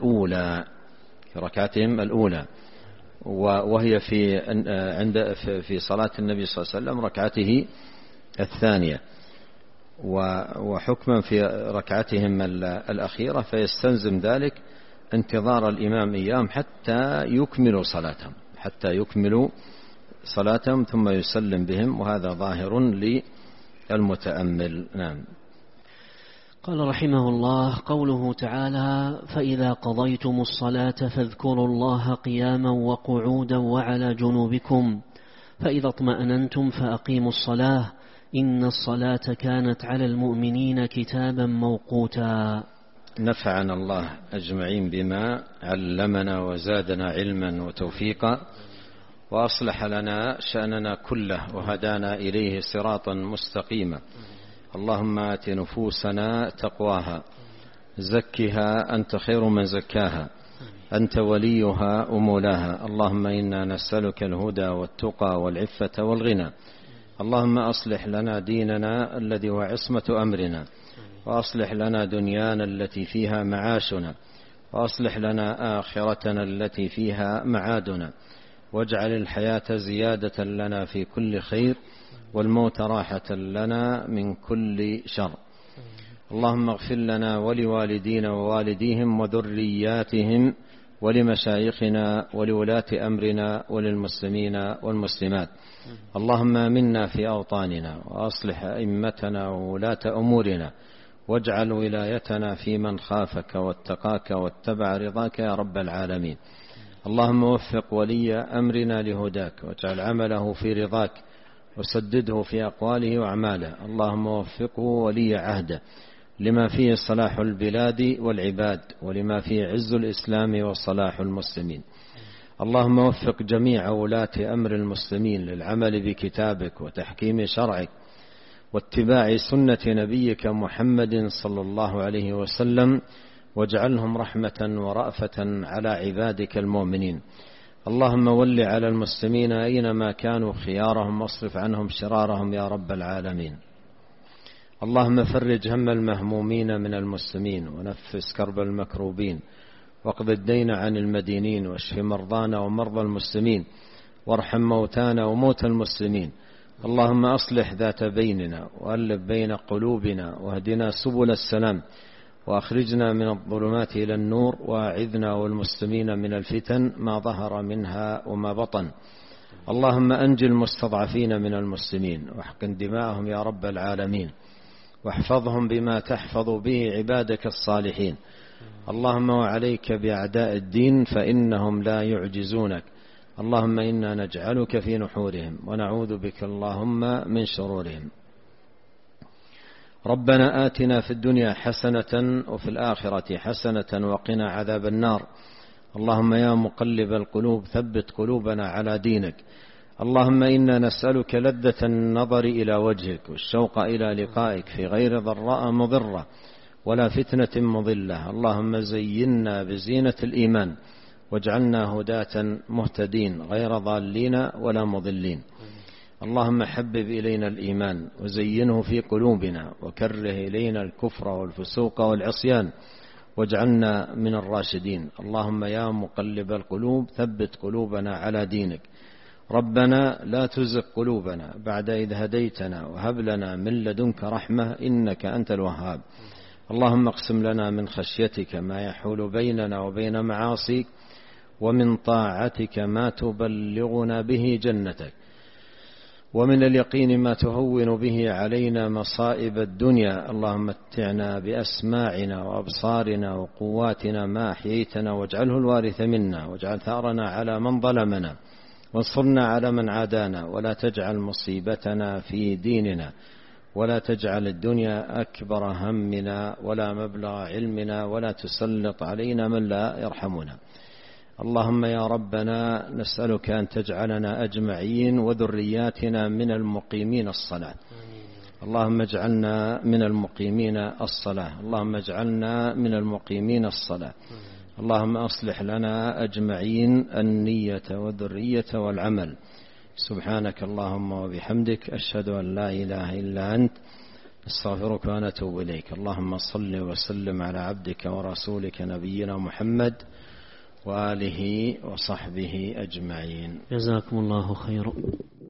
الأولى، وهي في صلاة النبي صلى الله عليه وسلم ركعته الثانية، وحكما في ركعتهم الأخيرة، فيستلزم ذلك انتظار الإمام إياهم حتى يكملوا صلاتهم ثم يسلم بهم، وهذا ظاهر للمتأمل. نعم. قال رحمه الله: قوله تعالى: فإذا قضيتم الصلاة فاذكروا الله قياما وقعودا وعلى جنوبكم فإذا اطمأننتم فأقيموا الصلاة إن الصلاة كانت على المؤمنين كتابا موقوتا. نفعنا الله أجمعين بما علمنا وزادنا علما وتوفيقا، وأصلح لنا شأننا كله وهدانا إليه صراطا مستقيما. اللهم آت نفوسنا تقواها زكها أنت خير من زكاها أنت وليها ومولاها. اللهم إنا نسألك الهدى والتقى والعفة والغنى. اللهم أصلح لنا ديننا الذي هو عصمة أمرنا، وأصلح لنا دنيانا التي فيها معاشنا، وأصلح لنا آخرتنا التي فيها معادنا، واجعل الحياة زيادة لنا في كل خير والموت راحة لنا من كل شر. اللهم اغفر لنا ولوالدينا ووالديهم وذرياتهم ولمشايخنا ولولاة أمرنا وللمسلمين والمسلمات. اللهم آمنا في أوطاننا وأصلح أئمتنا وولاة أمورنا، واجعل ولايتنا في من خافك واتقاك واتبع رضاك يا رب العالمين. اللهم وفق ولي أمرنا لهداك، واجعل عمله في رضاك، وسدده في أقواله وأعماله. اللهم وفقه ولي عهده لما فيه صلاح البلاد والعباد، ولما فيه عز الإسلام وصلاح المسلمين. اللهم وفق جميع ولاة أمر المسلمين للعمل بكتابك وتحكيم شرعك واتباع سنة نبيك محمد صلى الله عليه وسلم، واجعلهم رحمة ورأفة على عبادك المؤمنين. اللهم ول على المسلمين أينما كانوا خيارهم، واصرف عنهم شرارهم يا رب العالمين. اللهم فرج هم المهمومين من المسلمين، ونفس كرب المكروبين، واقض الدين عن المدينين، واشف مرضانا ومرضى المسلمين، وارحم موتانا وموتى المسلمين. اللهم أصلح ذات بيننا، وألف بين قلوبنا، واهدنا سبل السلام، وأخرجنا من الظلمات إلى النور، وأعذنا والمسلمين من الفتن ما ظهر منها وما بطن. اللهم أنجِ المستضعفين من المسلمين، واحقن دماءهم يا رب العالمين، واحفظهم بما تحفظ به عبادك الصالحين. اللهم وعليك بأعداء الدين فإنهم لا يعجزونك. اللهم إنا نجعلك في نحورهم، ونعوذ بك اللهم من شرورهم. ربنا آتنا في الدنيا حسنة وفي الآخرة حسنة وقنا عذاب النار. اللهم يا مقلب القلوب ثبت قلوبنا على دينك. اللهم إنا نسألك لذة النظر إلى وجهك، والشوق إلى لقائك في غير ضراء مضرة ولا فتنة مضلة. اللهم زينا بزينة الإيمان، واجعلنا هداة مهتدين غير ضالين ولا مضلين. اللهم حبب إلينا الإيمان وزينه في قلوبنا، وكره إلينا الكفر والفسوق والعصيان، واجعلنا من الراشدين. اللهم يا مقلب القلوب ثبت قلوبنا على دينك. ربنا لا تزغ قلوبنا بعد إذ هديتنا وهب لنا من لدنك رحمة إنك أنت الوهاب. اللهم اقسم لنا من خشيتك ما يحول بيننا وبين معاصيك ومن طاعتك ما تبلغنا به جنتك ومن اليقين ما تهون به علينا مصائب الدنيا. اللهم متعنا بأسماعنا وأبصارنا وقواتنا ما أحييتنا واجعله الوارث منا واجعل ثأرنا على من ظلمنا وانصرنا على من عادانا ولا تجعل مصيبتنا في ديننا ولا تجعل الدنيا أكبر همنا ولا مبلغ علمنا ولا تسلط علينا من لا يرحمنا. اللهم يا ربنا نسألك أن تجعلنا أجمعين وذرياتنا من المقيمين الصلاة. اللهم اجعلنا من المقيمين الصلاة. اللهم اجعلنا من المقيمين الصلاة. اللهم أصلح لنا أجمعين النية والذرية والعمل. سبحانك اللهم وبحمدك أشهد أن لا إله إلا أنت استغفرك ونتوب إليك. اللهم صل وسلم على عبدك ورسولك نبينا محمد وآله وصحبه أجمعين. جزاكم الله خيرا.